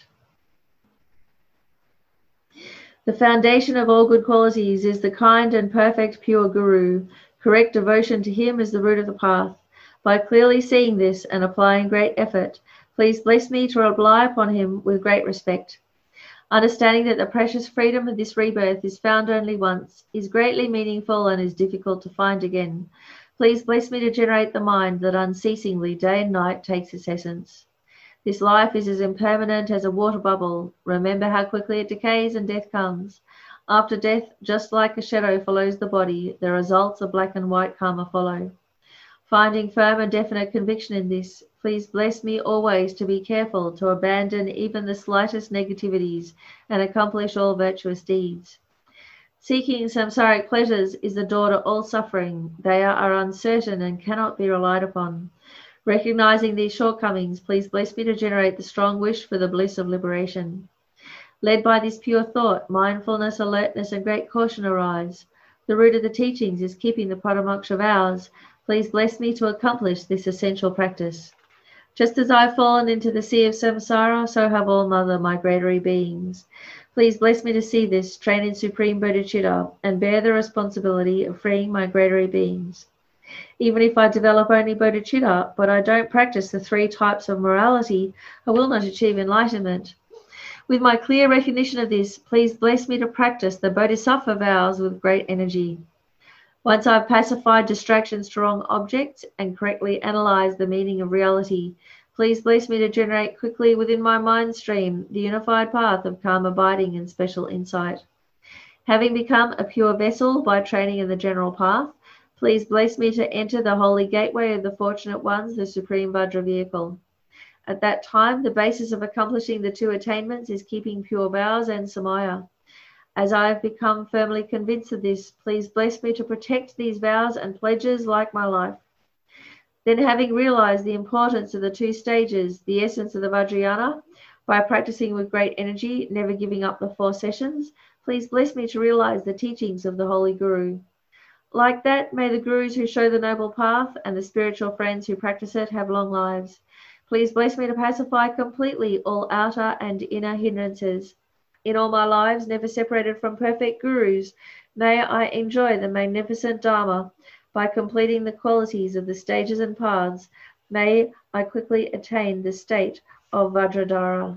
[SPEAKER 1] The foundation of all good qualities is the kind and perfect pure Guru. Correct devotion to him is the root of the path. By clearly seeing this and applying great effort, please bless me to rely upon him with great respect. Understanding that the precious freedom of this rebirth is found only once, is greatly meaningful and is difficult to find again. Please bless me to generate the mind that unceasingly, day and night, takes its essence. This life is as impermanent as a water bubble. Remember how quickly it decays and death comes. After death, just like a shadow follows the body, the results of black and white karma follow. Finding firm and definite conviction in this, please bless me always to be careful to abandon even the slightest negativities and accomplish all virtuous deeds. Seeking samsaric pleasures is the door to all suffering. They are uncertain and cannot be relied upon. Recognizing these shortcomings, please bless me to generate the strong wish for the bliss of liberation. Led by this pure thought, mindfulness, alertness, and great caution arise. The root of the teachings is keeping the Paramaksha vows. Please bless me to accomplish this essential practice. Just as I've fallen into the sea of samsara, so have all mother migratory beings. Please bless me to see this, train in supreme bodhicitta, and bear the responsibility of freeing migratory beings. Even if I develop only bodhicitta, but I don't practice the 3 types of morality, I will not achieve enlightenment. With my clear recognition of this, please bless me to practice the bodhisattva vows with great energy. Once I've pacified distractions to wrong objects and correctly analyzed the meaning of reality, please bless me to generate quickly within my mind stream the unified path of calm abiding and special insight. Having become a pure vessel by training in the general path, please bless me to enter the holy gateway of the fortunate ones, the supreme Vajra vehicle. At that time, the basis of accomplishing the 2 attainments is keeping pure vows and samaya. As I have become firmly convinced of this, please bless me to protect these vows and pledges like my life. Then, having realized the importance of the 2 stages, the essence of the Vajrayana, by practicing with great energy, never giving up the 4 sessions, please bless me to realize the teachings of the Holy Guru. Like that, may the Gurus who show the noble path and the spiritual friends who practice it have long lives. Please bless me to pacify completely all outer and inner hindrances. In all my lives, never separated from perfect Gurus, may I enjoy the magnificent Dharma by completing the qualities of the stages and paths. May I quickly attain the state of Vajradhara.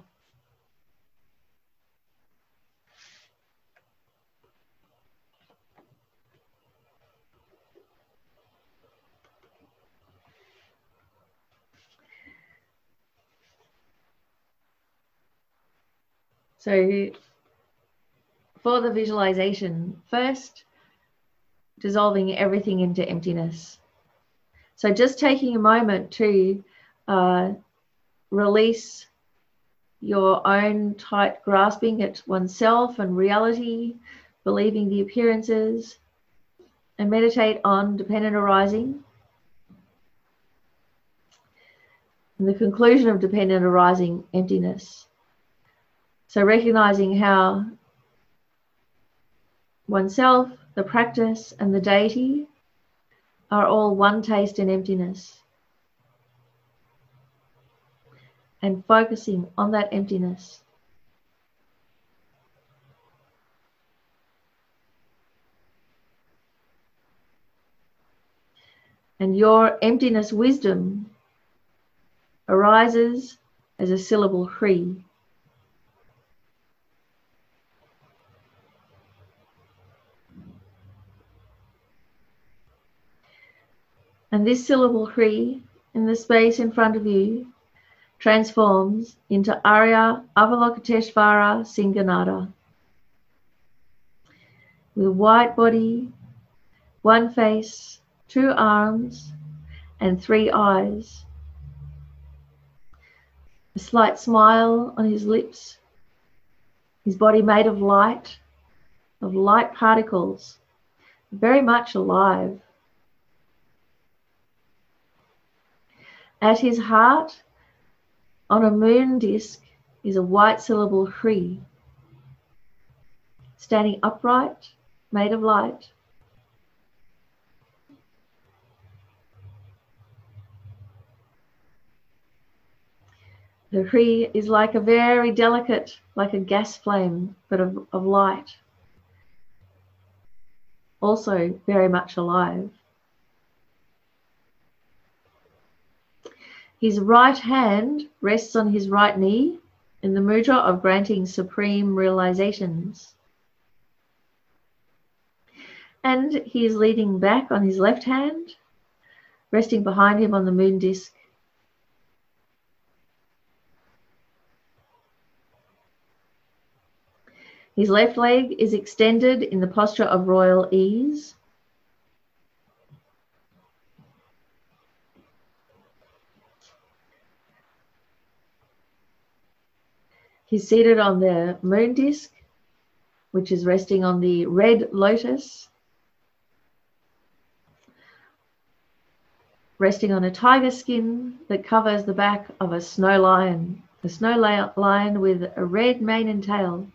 [SPEAKER 1] So for the visualization, first, dissolving everything into emptiness. So just taking a moment to release your own tight grasping at oneself and reality, believing the appearances, and meditate on dependent arising. And the conclusion of dependent arising, emptiness. So recognizing how oneself, the practice, and the deity are all one taste in emptiness. And focusing on that emptiness. And your emptiness wisdom arises as a syllable Hri. And this syllable Hri in the space in front of you transforms into Arya Avalokiteshvara Singhanada. With white body, 1 face, 2 arms, and 3 eyes. A slight smile on his lips, his body made of light, of light particles, very much alive. At his heart, on a moon disk, is a white syllable Hri, standing upright, made of light. The Hri is like a very delicate, like a gas flame, but of light. Also very much alive. His right hand rests on his right knee in the mudra of granting supreme realizations. And he is leaning back on his left hand, resting behind him on the moon disk. His left leg is extended in the posture of royal ease. He's seated on the moon disk, which is resting on the red lotus, resting on a tiger skin that covers the back of a snow lion with a red mane and tail.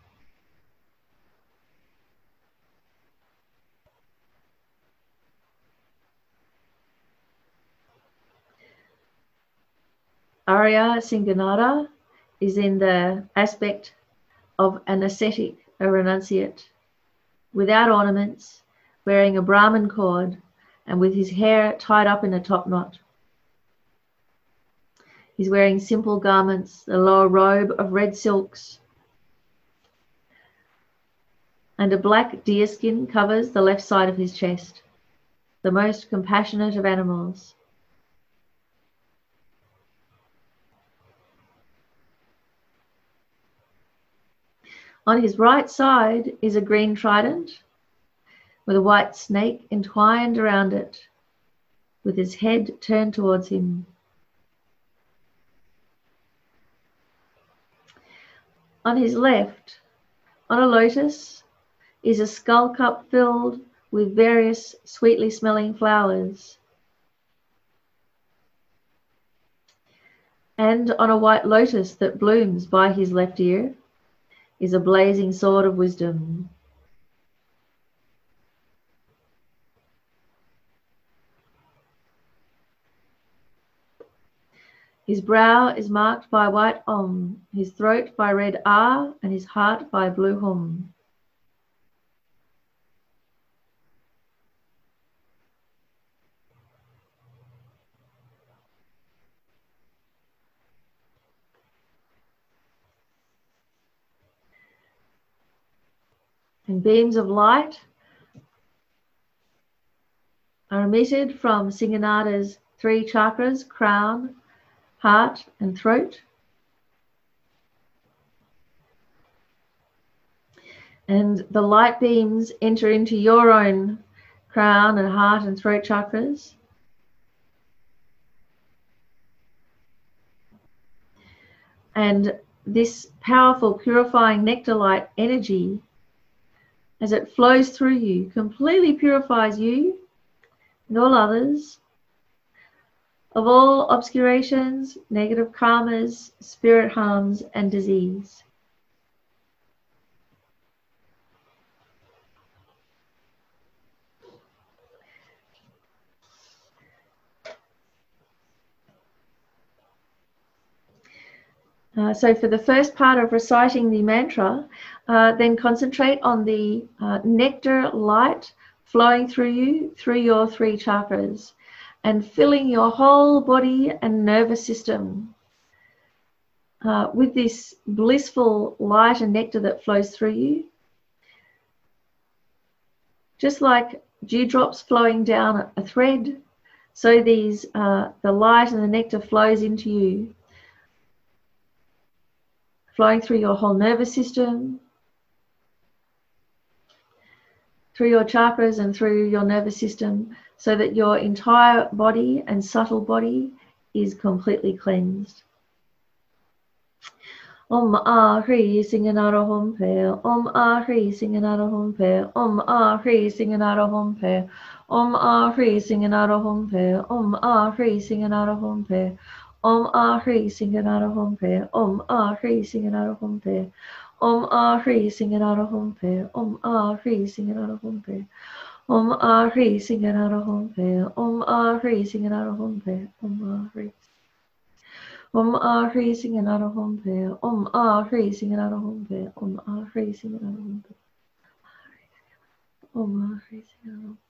[SPEAKER 1] Arya Singanada is in the aspect of an ascetic, a renunciate, without ornaments, wearing a Brahmin cord and with his hair tied up in a top knot. He's wearing simple garments, a lower robe of red silks, and a black deerskin covers the left side of his chest, the most compassionate of animals. On his right side is a green trident with a white snake entwined around it, with his head turned towards him. On his left, on a lotus, is a skull cup filled with various sweetly smelling flowers. And on a white lotus that blooms by his left ear is a blazing sword of wisdom. His brow is marked by white Om, his throat by red Ah, and his heart by blue Hum. And beams of light are emitted from Singanada's 3 chakras, crown, heart, and throat. And the light beams enter into your own crown and heart and throat chakras. And this powerful purifying nectar light energy, as it flows through you, completely purifies you and all others of all obscurations, negative karmas, spirit harms, and disease. So for the first part of reciting the mantra, then concentrate on the nectar light flowing through you, through your 3 chakras, and filling your whole body and nervous system with this blissful light and nectar that flows through you. Just like dewdrops flowing down a thread, so these the light and the nectar flows into you, flowing through your whole nervous system, through your chakras and through your nervous system, so that your entire body and subtle body is completely cleansed. Om Ahri Singanara Hompe, Om Ahri Singanara Hompe, Om Ahri Singanara Hompe, Om Ahri Singanara Hompe, Om Ahri Singanara Hompe, Om Ahri Singanara Hompe, Om Ahri Singanara Hompe, Om Ahri Singanara Hompe, Om Ahri Singanara Hompe, Om Ahri Singanara Hompe, Om Ahri Singanara Hompe, Om Ahri Ahri Singanara Hompe, Om Ahri Singanara Hompe, Om Ahri Singanara Hompe, Om Ahri Singanara Hompe.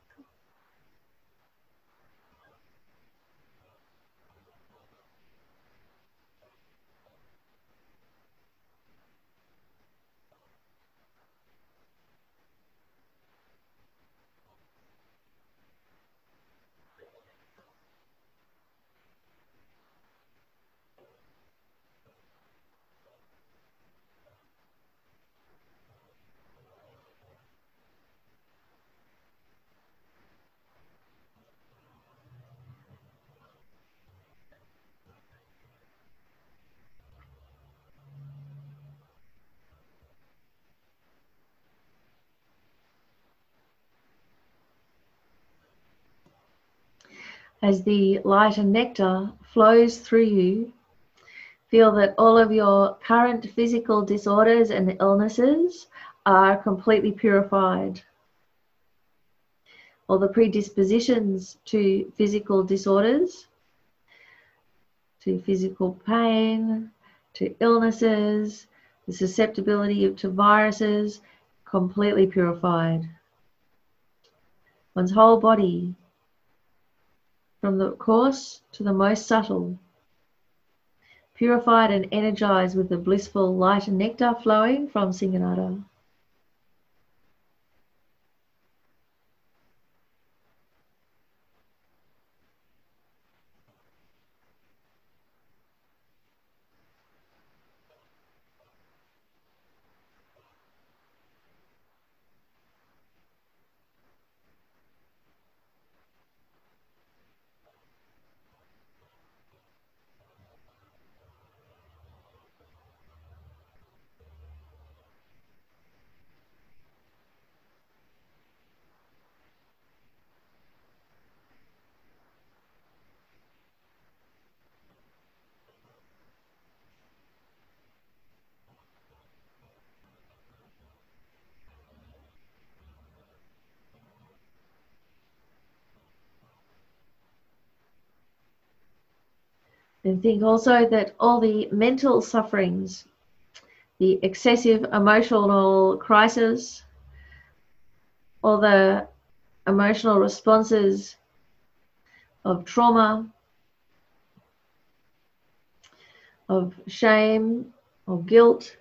[SPEAKER 1] As the light and nectar flows through you, feel that all of your current physical disorders and illnesses are completely purified. All the predispositions to physical disorders, to physical pain, to illnesses, the susceptibility to viruses, completely purified. One's whole body, from the coarse to the most subtle, purified and energized with the blissful light and nectar flowing from Singanara. And think also that all the mental sufferings, the excessive emotional crisis, all the emotional responses of trauma, of shame or guilt,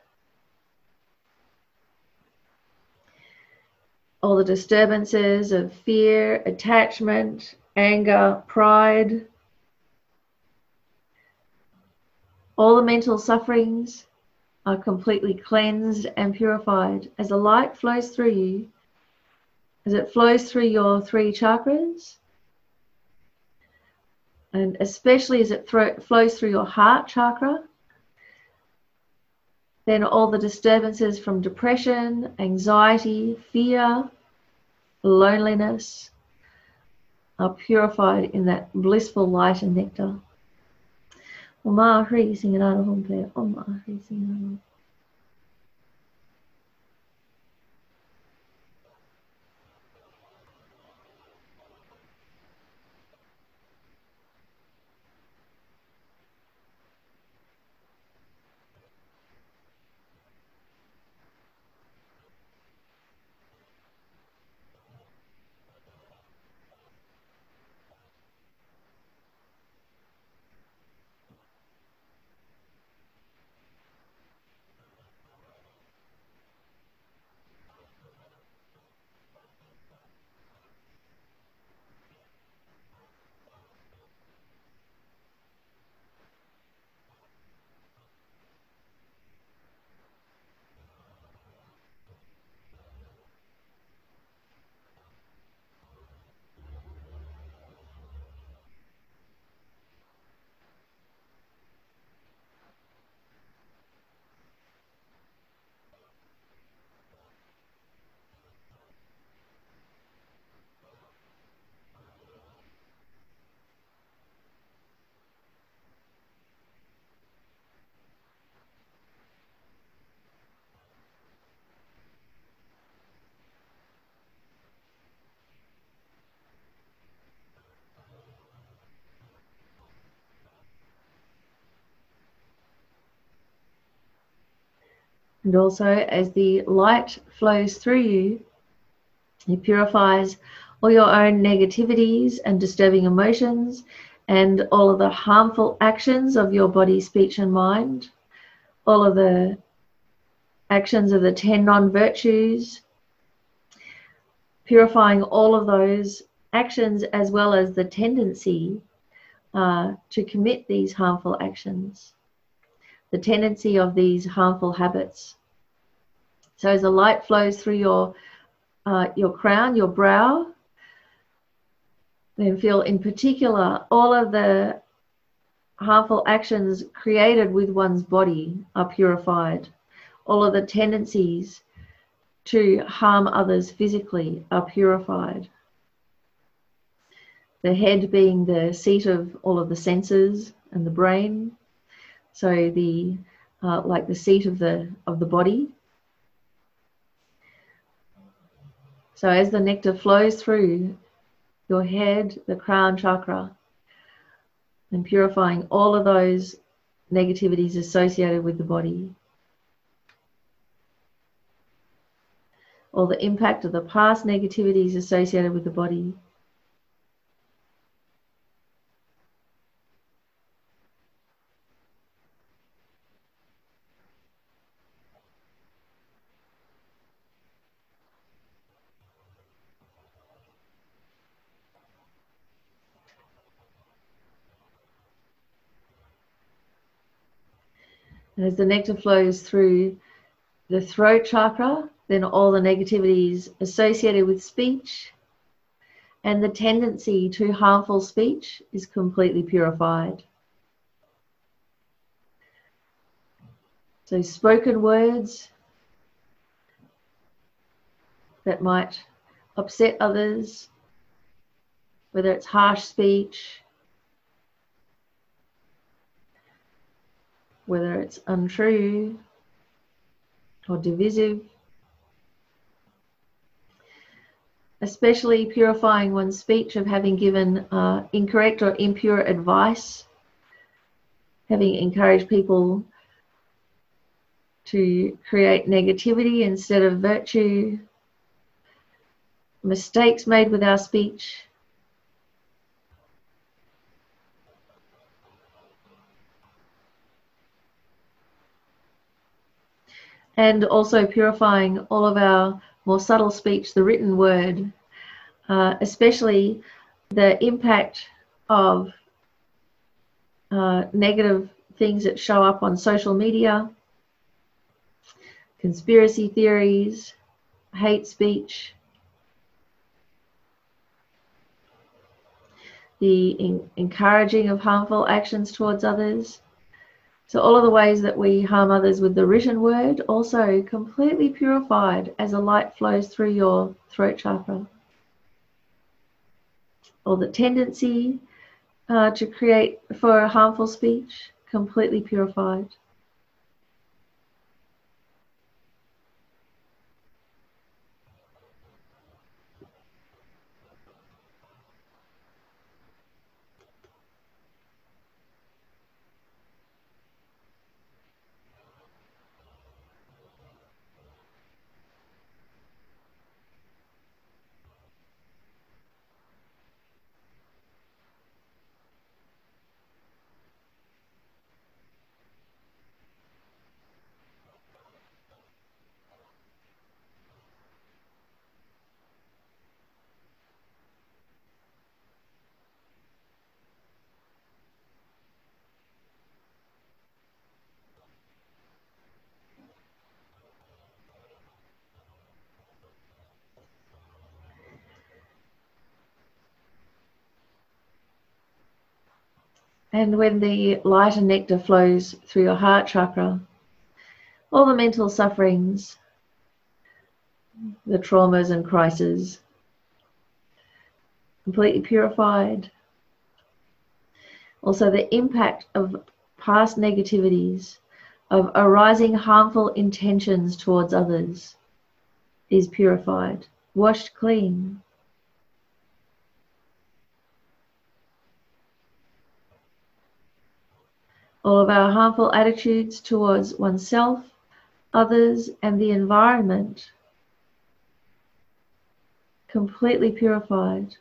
[SPEAKER 1] all the disturbances of fear, attachment, anger, pride, all the mental sufferings are completely cleansed and purified as the light flows through you, as it flows through your 3 chakras, and especially as it flows through your heart chakra. Then all the disturbances from depression, anxiety, fear, loneliness are purified in that blissful light and nectar. Om Ahri Singanara Hompe, Om Ahri Singanara Hompe. And also, as the light flows through you, it purifies all your own negativities and disturbing emotions and all of the harmful actions of your body, speech, and mind, all of the actions of the 10 non-virtues, purifying all of those actions as well as the tendency to commit these harmful actions, the tendency of these harmful habits. So as the light flows through your crown, your brow, then feel in particular all of the harmful actions created with one's body are purified. All of the tendencies to harm others physically are purified. The head being the seat of all of the senses and the brain, so the like the seat of the body. So as the nectar flows through your head, the crown chakra, and purifying all of those negativities associated with the body, all the impact of the past negativities associated with the body, and as the nectar flows through the throat chakra, then all the negativities associated with speech and the tendency to harmful speech is completely purified. So spoken words that might upset others, whether it's harsh speech, whether it's untrue or divisive, especially purifying one's speech of having given incorrect or impure advice, having encouraged people to create negativity instead of virtue, mistakes made with our speech. And also purifying all of our more subtle speech, the written word, especially the impact of negative things that show up on social media, conspiracy theories, hate speech, the encouraging of harmful actions towards others. So all of the ways that we harm others with the written word also completely purified as a light flows through your throat chakra. Or the tendency to create for harmful speech, completely purified. And when the light and nectar flows through your heart chakra, all the mental sufferings, the traumas and crises, completely purified. Also the impact of past negativities, of arising harmful intentions towards others is purified, washed clean. All of our harmful attitudes towards oneself others, and the environment completely purified.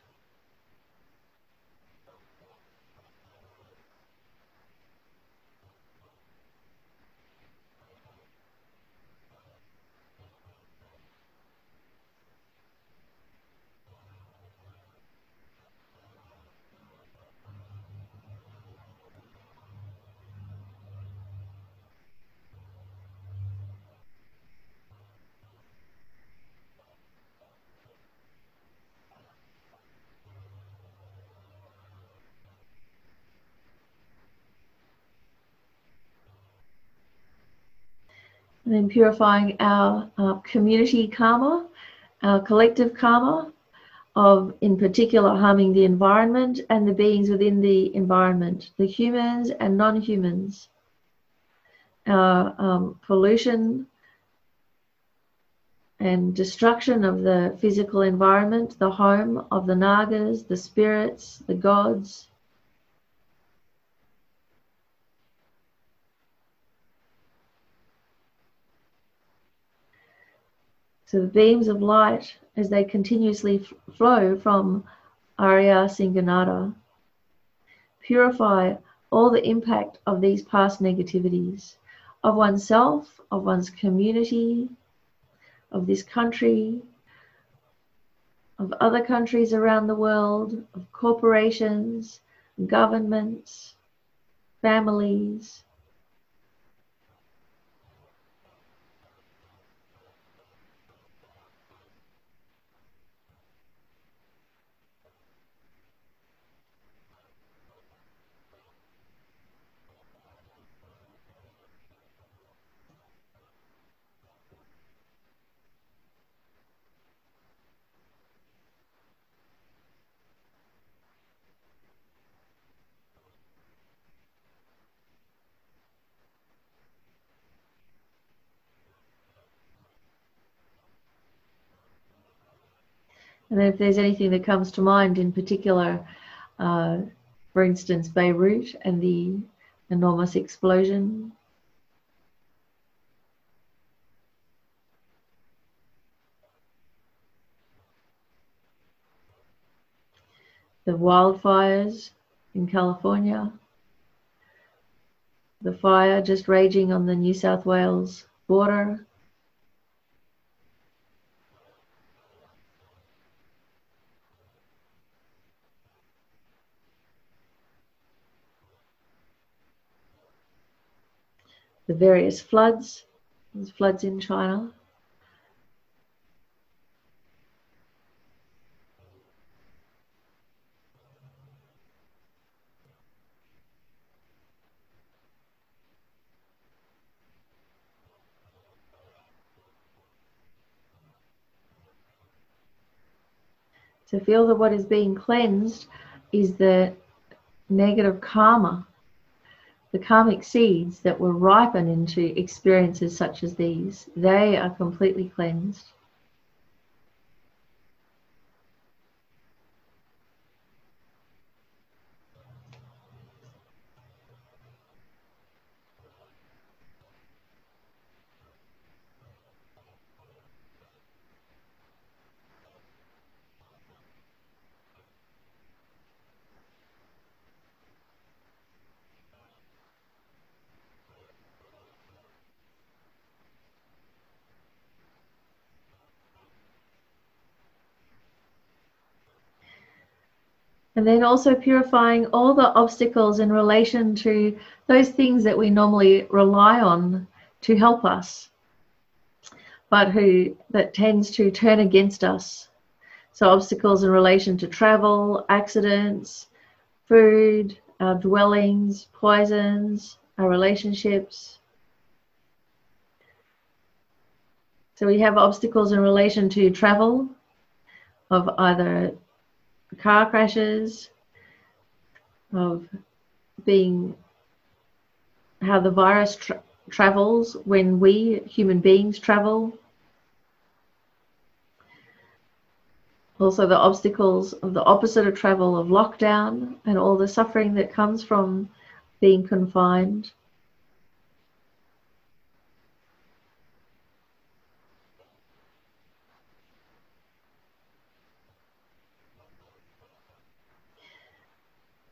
[SPEAKER 1] And then purifying our community karma, our collective karma of, in particular, harming the environment and the beings within the environment, the humans and non-humans. Our pollution and destruction of the physical environment, the home of the Nagas, the spirits, the gods. So the beams of light, as they continuously flow from Arya Singanada, purify all the impact of these past negativities, of oneself, of one's community, of this country, of other countries around the world, of corporations, governments, families. And if there's anything that comes to mind in particular, for instance, Beirut and the enormous explosion. The wildfires in California. The fire just raging on the New South Wales border. The various floods, there's floods in China. To feel that what is being cleansed is the negative karma, the karmic seeds that will ripen into experiences such as these. They are completely cleansed. And then also purifying all the obstacles in relation to those things that we normally rely on to help us, but that tends to turn against us. So obstacles in relation to travel, accidents, food, our dwellings, poisons, our relationships. So we have obstacles in relation to travel, of either car crashes, of being how the virus travels when we human beings travel. Also the obstacles of the opposite of travel, of lockdown and all the suffering that comes from being confined.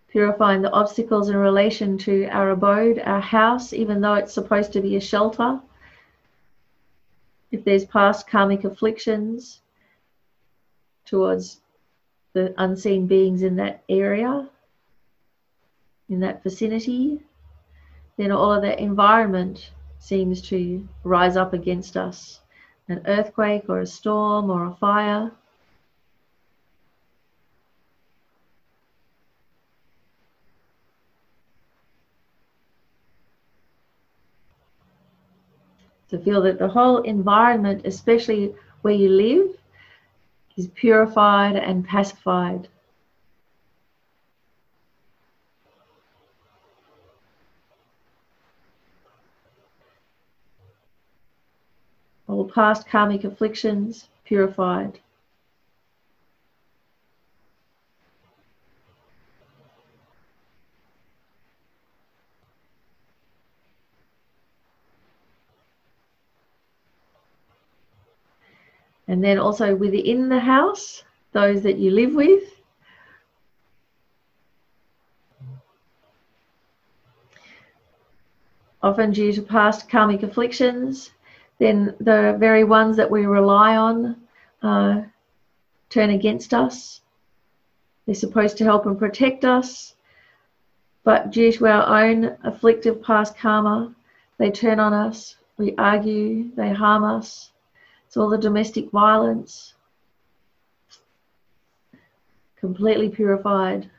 [SPEAKER 1] purifying the obstacles in relation to our abode, our house, even though it's supposed to be a shelter. If there's past karmic afflictions towards the unseen beings in that area, in that vicinity, then all of the environment seems to rise up against us. An earthquake or a storm or a fire. To feel that the whole environment, especially where you live, is purified and pacified. All past karmic afflictions purified. And then also within the house, those that you live with. Often due to past karmic afflictions, then the very ones that we rely on turn against us. They're supposed to help and protect us, but due to our own afflictive past karma, they turn on us, we argue, they harm us. It's all the domestic violence, completely purified.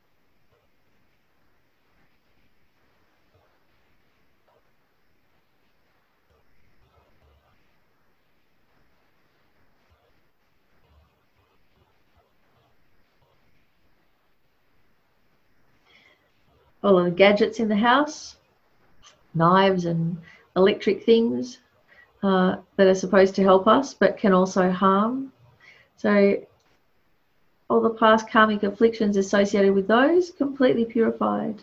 [SPEAKER 1] All of the gadgets in the house, knives and electric things that are supposed to help us but can also harm. So all the past karmic afflictions associated with those, completely purified.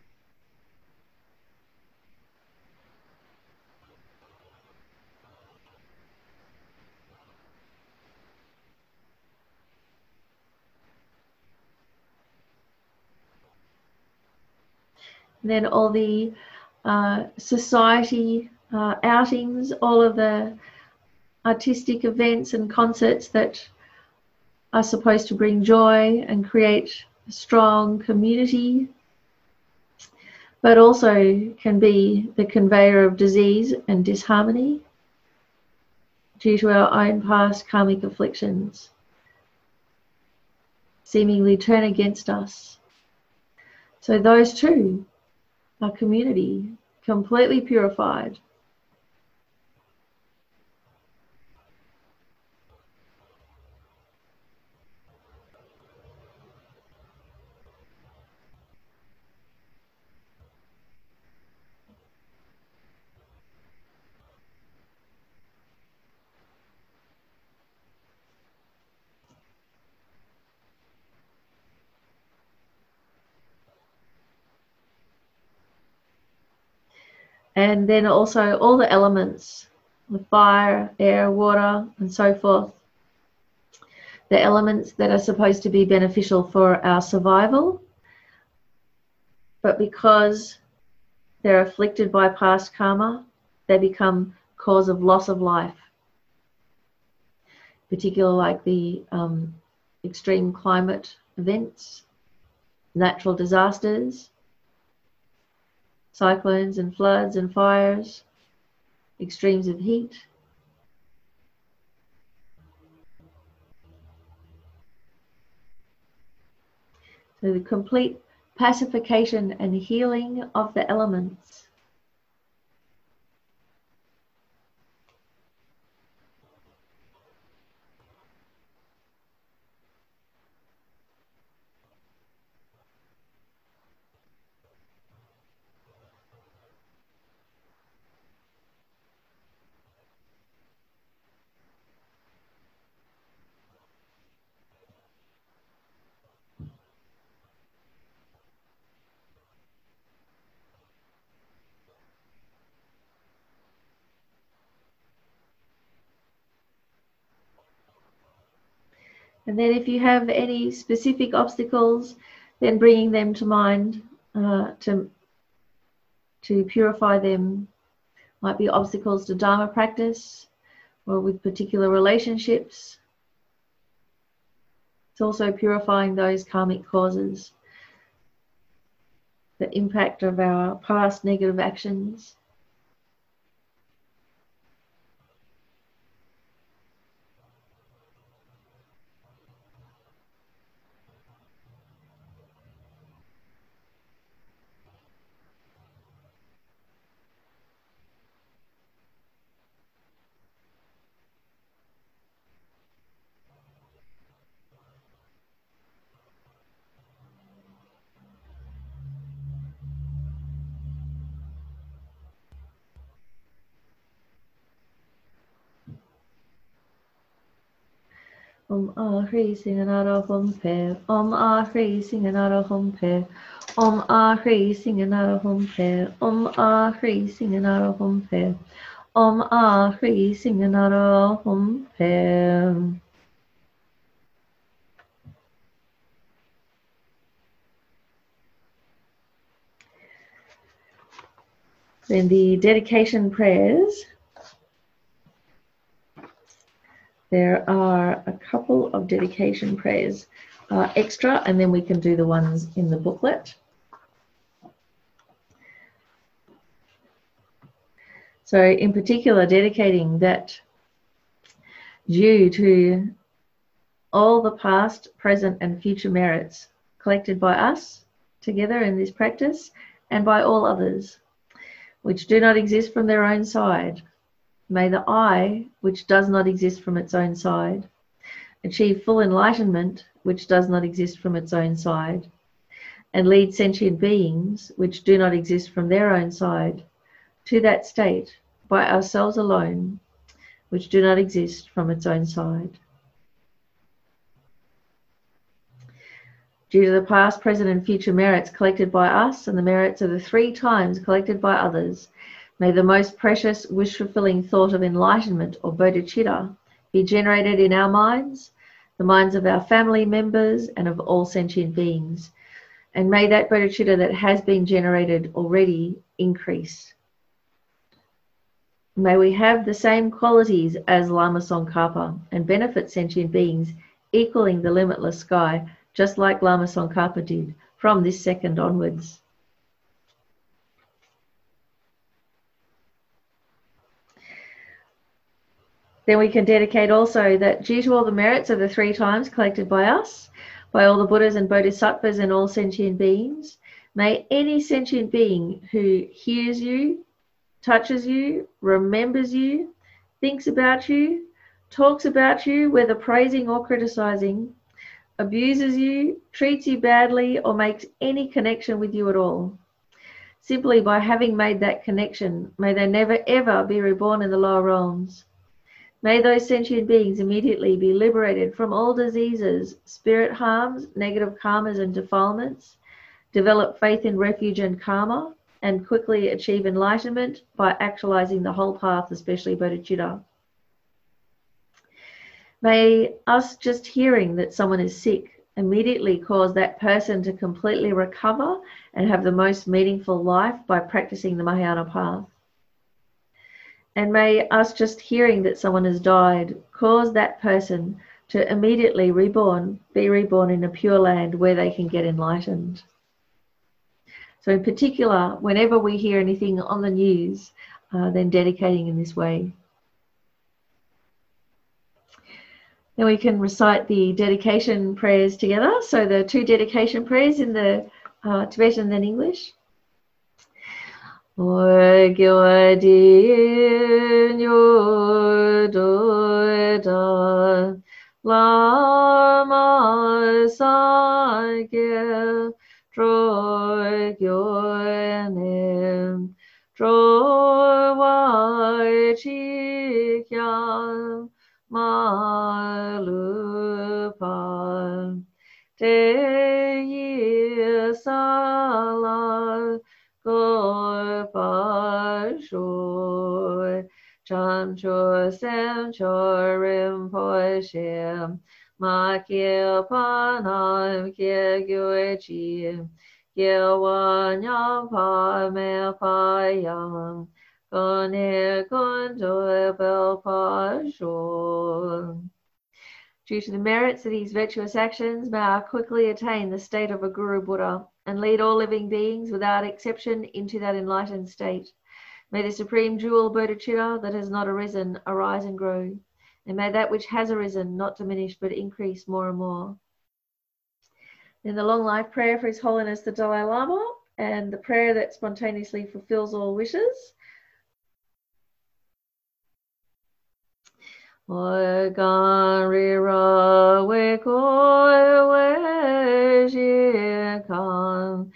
[SPEAKER 1] And then all the society outings, all of the artistic events and concerts that are supposed to bring joy and create a strong community, but also can be the conveyor of disease and disharmony due to our own past karmic afflictions, seemingly turn against us. So those two are community, completely purified. And then also all the elements, the fire, air, water, and so forth. The elements that are supposed to be beneficial for our survival, but because they're afflicted by past karma, they become cause of loss of life. Particularly like the extreme climate events, natural disasters, cyclones and floods and fires, extremes of heat. So the complete pacification and healing of the elements. And then if you have any specific obstacles, then bringing them to mind to purify them. Might be obstacles to Dharma practice or with particular relationships. It's also purifying those karmic causes, the impact of our past negative actions. Om Ahri Singanara Hum Pe, Om Ahri Singanara Hum Pe, Om Ahri Singanara Hum Pe, Om Ahri Singanara Hum Pe, Om Ahri Singanara Hum Pe. Then the dedication prayers. There are a couple of dedication prayers extra, and then we can do the ones in the booklet. So in particular, dedicating that due to all the past, present, and future merits collected by us together in this practice and by all others, which do not exist from their own side. May the I, which does not exist from its own side, achieve full enlightenment, which does not exist from its own side, and lead sentient beings, which do not exist from their own side, to that state by ourselves alone, which do not exist from its own side. Due to the past, present, and future merits collected by us and the merits of the 3 times collected by others, may the most precious, wish-fulfilling thought of enlightenment, or bodhicitta, be generated in our minds, the minds of our family members, and of all sentient beings. And may that bodhicitta that has been generated already increase. May we have the same qualities as Lama Tsongkhapa and benefit sentient beings, equaling the limitless sky, just like Lama Tsongkhapa did from this second onwards. Then we can dedicate also that due to all the merits of the 3 times collected by us, by all the Buddhas and Bodhisattvas and all sentient beings, may any sentient being who hears you, touches you, remembers you, thinks about you, talks about you, whether praising or criticizing, abuses you, treats you badly, or makes any connection with you at all, simply by having made that connection, may they never ever be reborn in the lower realms. May those sentient beings immediately be liberated from all diseases, spirit harms, negative karmas and defilements, develop faith in refuge and karma, and quickly achieve enlightenment by actualizing the whole path, especially bodhicitta. May us just hearing that someone is sick immediately cause that person to completely recover and have the most meaningful life by practicing the Mahayana path. And may us just hearing that someone has died cause that person to immediately be reborn in a pure land where they can get enlightened. So in particular, whenever we hear anything on the news, then dedicating in this way. Then we can recite the dedication prayers together. So the 2 dedication prayers in the Tibetan and English. Orgyo din yo do da lama sakya tro gyo nem tro wa chi kya ma lu pa te yi sa la go pa shu chan chu sem chu rim po shem ma kia panam kia gyue chi kia wa nyam pa me pa yang kon he kon do bel pa shon. Due to the merits of these virtuous actions, may I quickly attain the state of a Guru Buddha and lead all living beings without exception into that enlightened state. May the supreme jewel bodhicitta that has not arisen arise and grow, and may that which has arisen not diminish but increase more and more. Then the long life prayer for His Holiness the Dalai Lama, and the prayer that spontaneously fulfills all wishes. Oi gan ri ra we koi we ji kan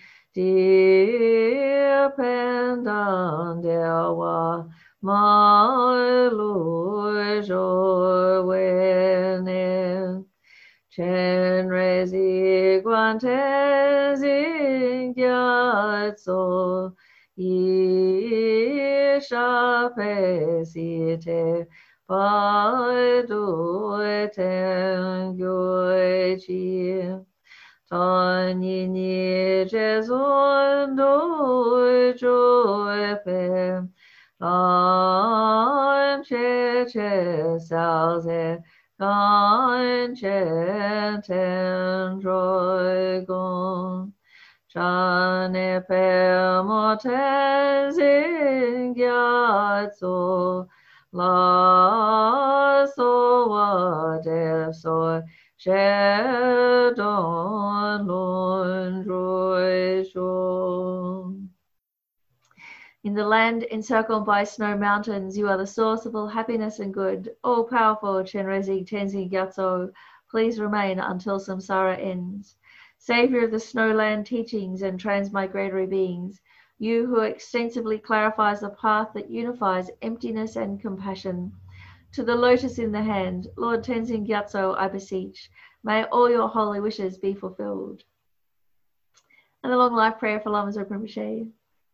[SPEAKER 1] di pen dan de wa ma lu jo we ne chen re zi guan te zi gyat so yi sha pe si te Pai du ten gyue chi tan yin yi je zun du zhu pe lan che che sao ze gan che ten roi gong chan e pe mo ten zing gyat so la so wa de so she don lun rui shu. In the land encircled by snow mountains, you are the source of all happiness and good. All powerful Chenrezig Tenzin Gyatso, please remain until samsara ends. Savior of the snowland teachings and transmigratory beings, you who extensively clarifies the path that unifies emptiness and compassion. To the lotus in the hand, Lord Tenzin Gyatso, I beseech, may all your holy wishes be fulfilled. And a long life prayer for Lama Zopa Rinpoche.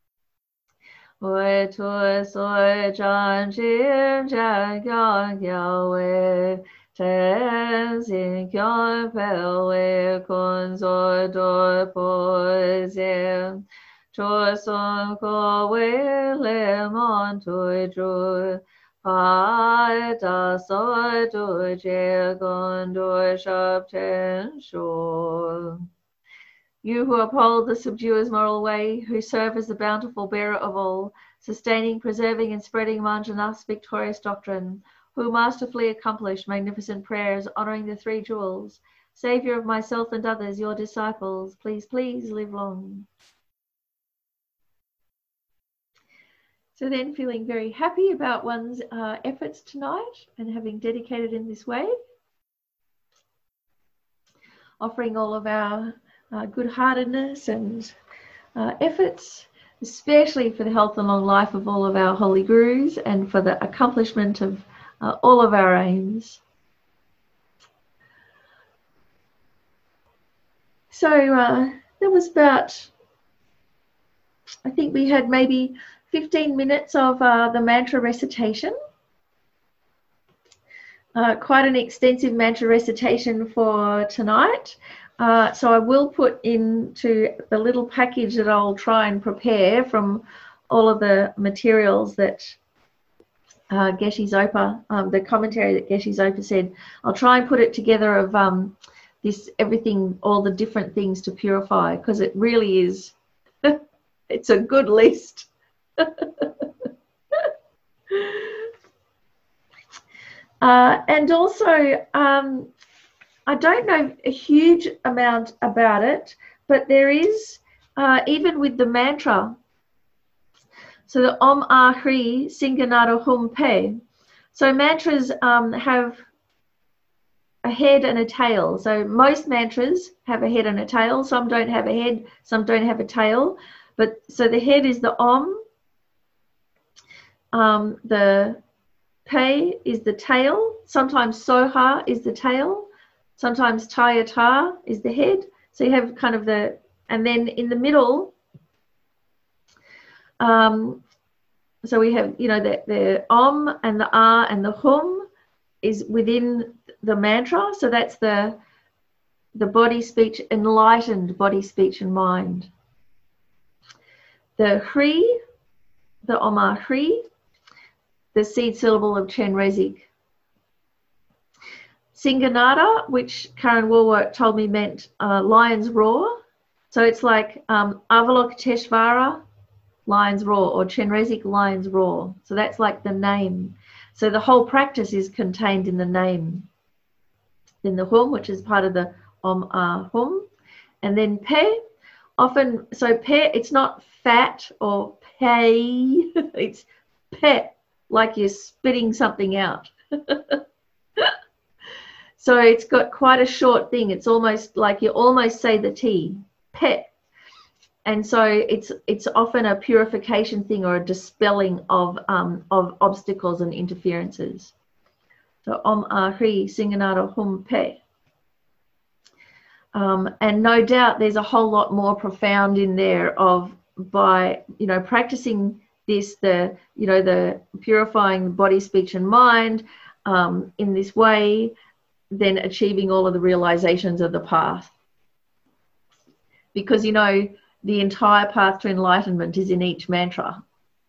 [SPEAKER 1] Oi tu soi chan chim chan kyong kyao wei Tenzin kyong pel wei kun zoi doi po zin Choi son ko wei le mon tui zhu Pai da soi du jie gon dui shab ten shu. You who uphold the subduer's moral way, who serve as the bountiful bearer of all, sustaining, preserving, and spreading Manjanath's victorious doctrine, who masterfully accomplish magnificent prayers honoring the three jewels, Savior of myself and others, your disciples, please, please live long. So then feeling very happy about one's efforts tonight and having dedicated in this way, offering all of our good-heartedness and efforts, especially for the health and long life of all of our holy gurus and for the accomplishment of all of our aims. So that was about, I think we had maybe 15 minutes of the mantra recitation. Quite an extensive mantra recitation for tonight. So I will put into the little package that I'll try and prepare from all of the materials that Geshe Zopa, the commentary that Geshe Zopa said. I'll try and put it together of this everything, all the different things to purify, because it really is, it's a good list. And also, I don't know a huge amount about it, but there is, even with the mantra, so the Om Ahri Singanada Hum Pe. So mantras have a head and a tail. So most mantras have a head and a tail. Some don't have a head, some don't have a tail. But so the head is the Om, the Pe is the tail. Sometimes Soha is the tail. Sometimes Tayata is the head. So you have kind of the, and then in the middle, so we have, you know, the Om and the Ah and the Hum is within the mantra. So that's the body, speech, enlightened body, speech, and mind. The Hri, the Om Hri, the seed syllable of Chenrezig. Singanada, which Karen Warwark told me meant lion's roar. So it's like Avalokiteshvara, lion's roar, or Chenrezig, lion's roar. So that's like the name. So the whole practice is contained in the name. Then the Hum, which is part of the Om Hum. And then Pe, often, so Pe, it's not fat or pay, it's Pe, like you're spitting something out. So it's got quite a short thing. It's almost like you almost say the T, Pe. And so it's often a purification thing or a dispelling of obstacles and interferences. So Om Ahri Singanada Hum Pe. And no doubt there's a whole lot more profound in there of by, you know, practicing this, the purifying body, speech, and mind in this way, then achieving all of the realizations of the path. Because, you know, the entire path to enlightenment is in each mantra.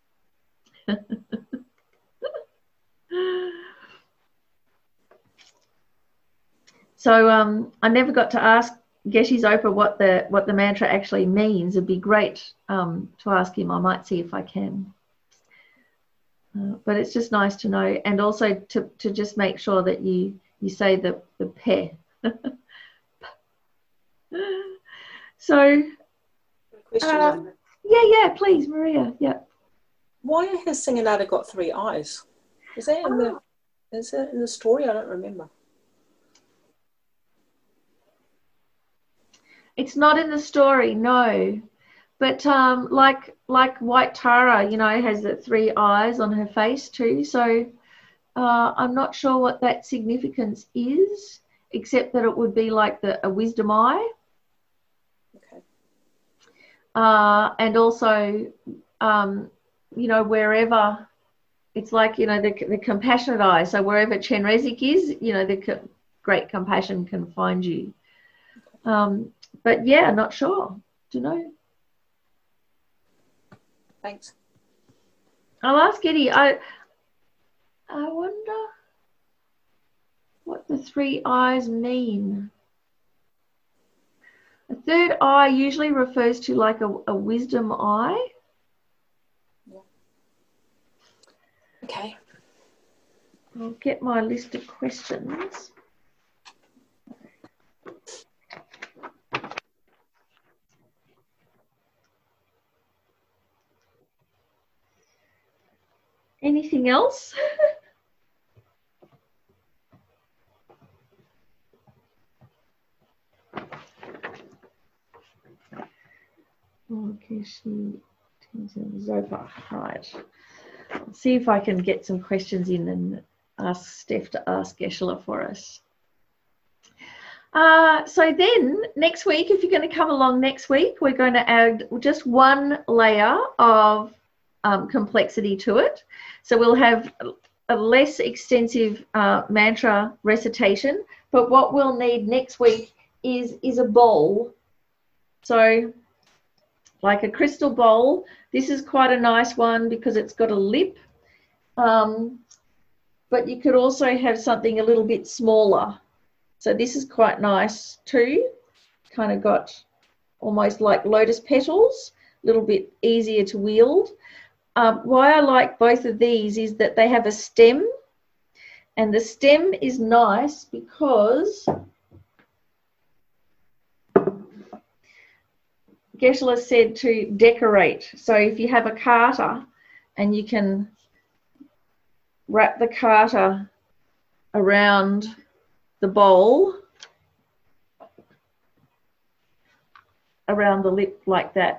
[SPEAKER 1] So I never got to ask Geshe Zopa what the mantra actually means. It'd be great to ask him. I might see if I can. But it's just nice to know, and also to just make sure that you say the Pe. So.
[SPEAKER 3] Question.
[SPEAKER 1] Yeah, please, Maria. Yeah.
[SPEAKER 3] Why has Singanada got 3 eyes? Is that in the story? I don't remember.
[SPEAKER 1] It's not in the story, no. But like White Tara, you know, has the 3 eyes on her face too. So I'm not sure what that significance is, except that it would be like a wisdom eye.
[SPEAKER 3] Okay.
[SPEAKER 1] And also, you know, wherever, it's like, you know, the compassionate eye. So wherever Chenrezig is, you know, the great compassion can find you. But yeah, not sure. Do you know?
[SPEAKER 3] Thanks.
[SPEAKER 1] I'll ask Eddie. I wonder what the 3 eyes mean. A 3rd eye usually refers to like a wisdom eye.
[SPEAKER 3] Yeah. Okay.
[SPEAKER 1] I'll get my list of questions. Anything else? Okay, Zopa, right. I'll see if I can get some questions in and ask Steph to ask Geshe for us. So then next week, if you're going to come along next week, we're going to add just 1 layer of complexity to it. So we'll have a less extensive mantra recitation, but what we'll need next week is a bowl. So like a crystal bowl. This is quite a nice one because it's got a lip, but you could also have something a little bit smaller. So this is quite nice too. Kind of got almost like lotus petals, a little bit easier to wield. Why I like both of these is that they have a stem, and the stem is nice because Geshe said to decorate. So if you have a carter and you can wrap the carter around the bowl, around the lip like that,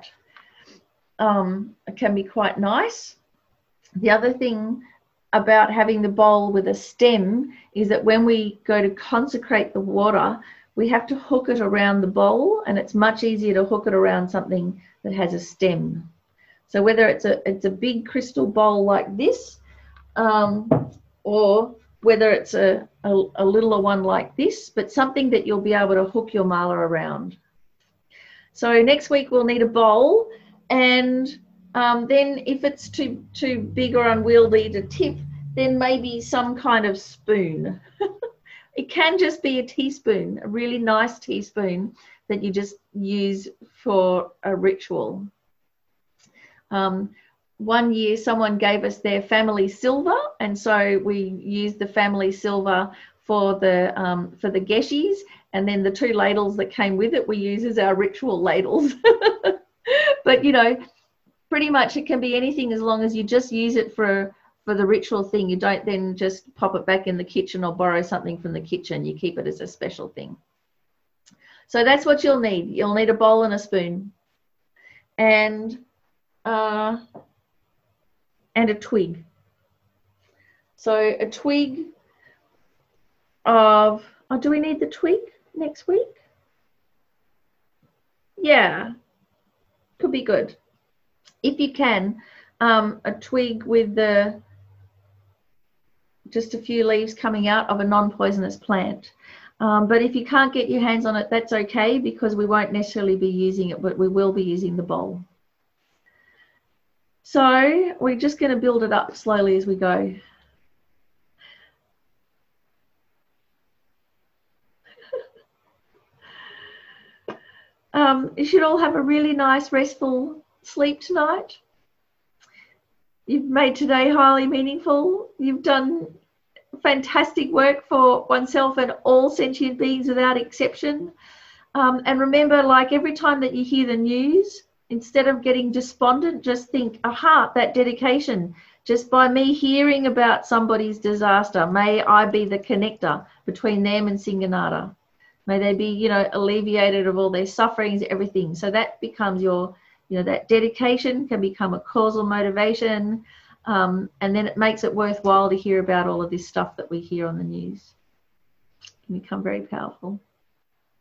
[SPEAKER 1] it can be quite nice. The other thing about having the bowl with a stem is that when we go to consecrate the water, we have to hook it around the bowl, and it's much easier to hook it around something that has a stem. So whether it's a big crystal bowl like this, or whether it's a littler one like this, but something that you'll be able to hook your mala around. So next week we'll need a bowl, and then if it's too big or unwieldy to tip, then maybe some kind of spoon. It can just be a teaspoon, a really nice teaspoon that you just use for a ritual. One year someone gave us their family silver, and so we used the family silver for the geshes, and then the 2 ladles that came with it we use as our ritual ladles. But you know, pretty much it can be anything as long as you just use it for the ritual thing. You don't then just pop it back in the kitchen or borrow something from the kitchen. You keep it as a special thing. So that's what you'll need. You'll need a bowl and a spoon, and a twig. So a twig of, oh, do we need the twig next week? Yeah, could be good. If you can, a twig with just a few leaves coming out of a non-poisonous plant. But if you can't get your hands on it, that's okay, because we won't necessarily be using it, but we will be using the bowl. So we're just going to build it up slowly as we go. You should all have a really nice, restful sleep tonight. You've made today highly meaningful. You've done fantastic work for oneself and all sentient beings without exception. And remember, like every time that you hear the news, instead of getting despondent, just think, aha, that dedication. Just by me hearing about somebody's disaster, may I be the connector between them and Singanada. May they be, you know, alleviated of all their sufferings, everything. So that becomes your, you know, that dedication can become a causal motivation. And then it makes it worthwhile to hear about all of this stuff that we hear on the news. It can become very powerful.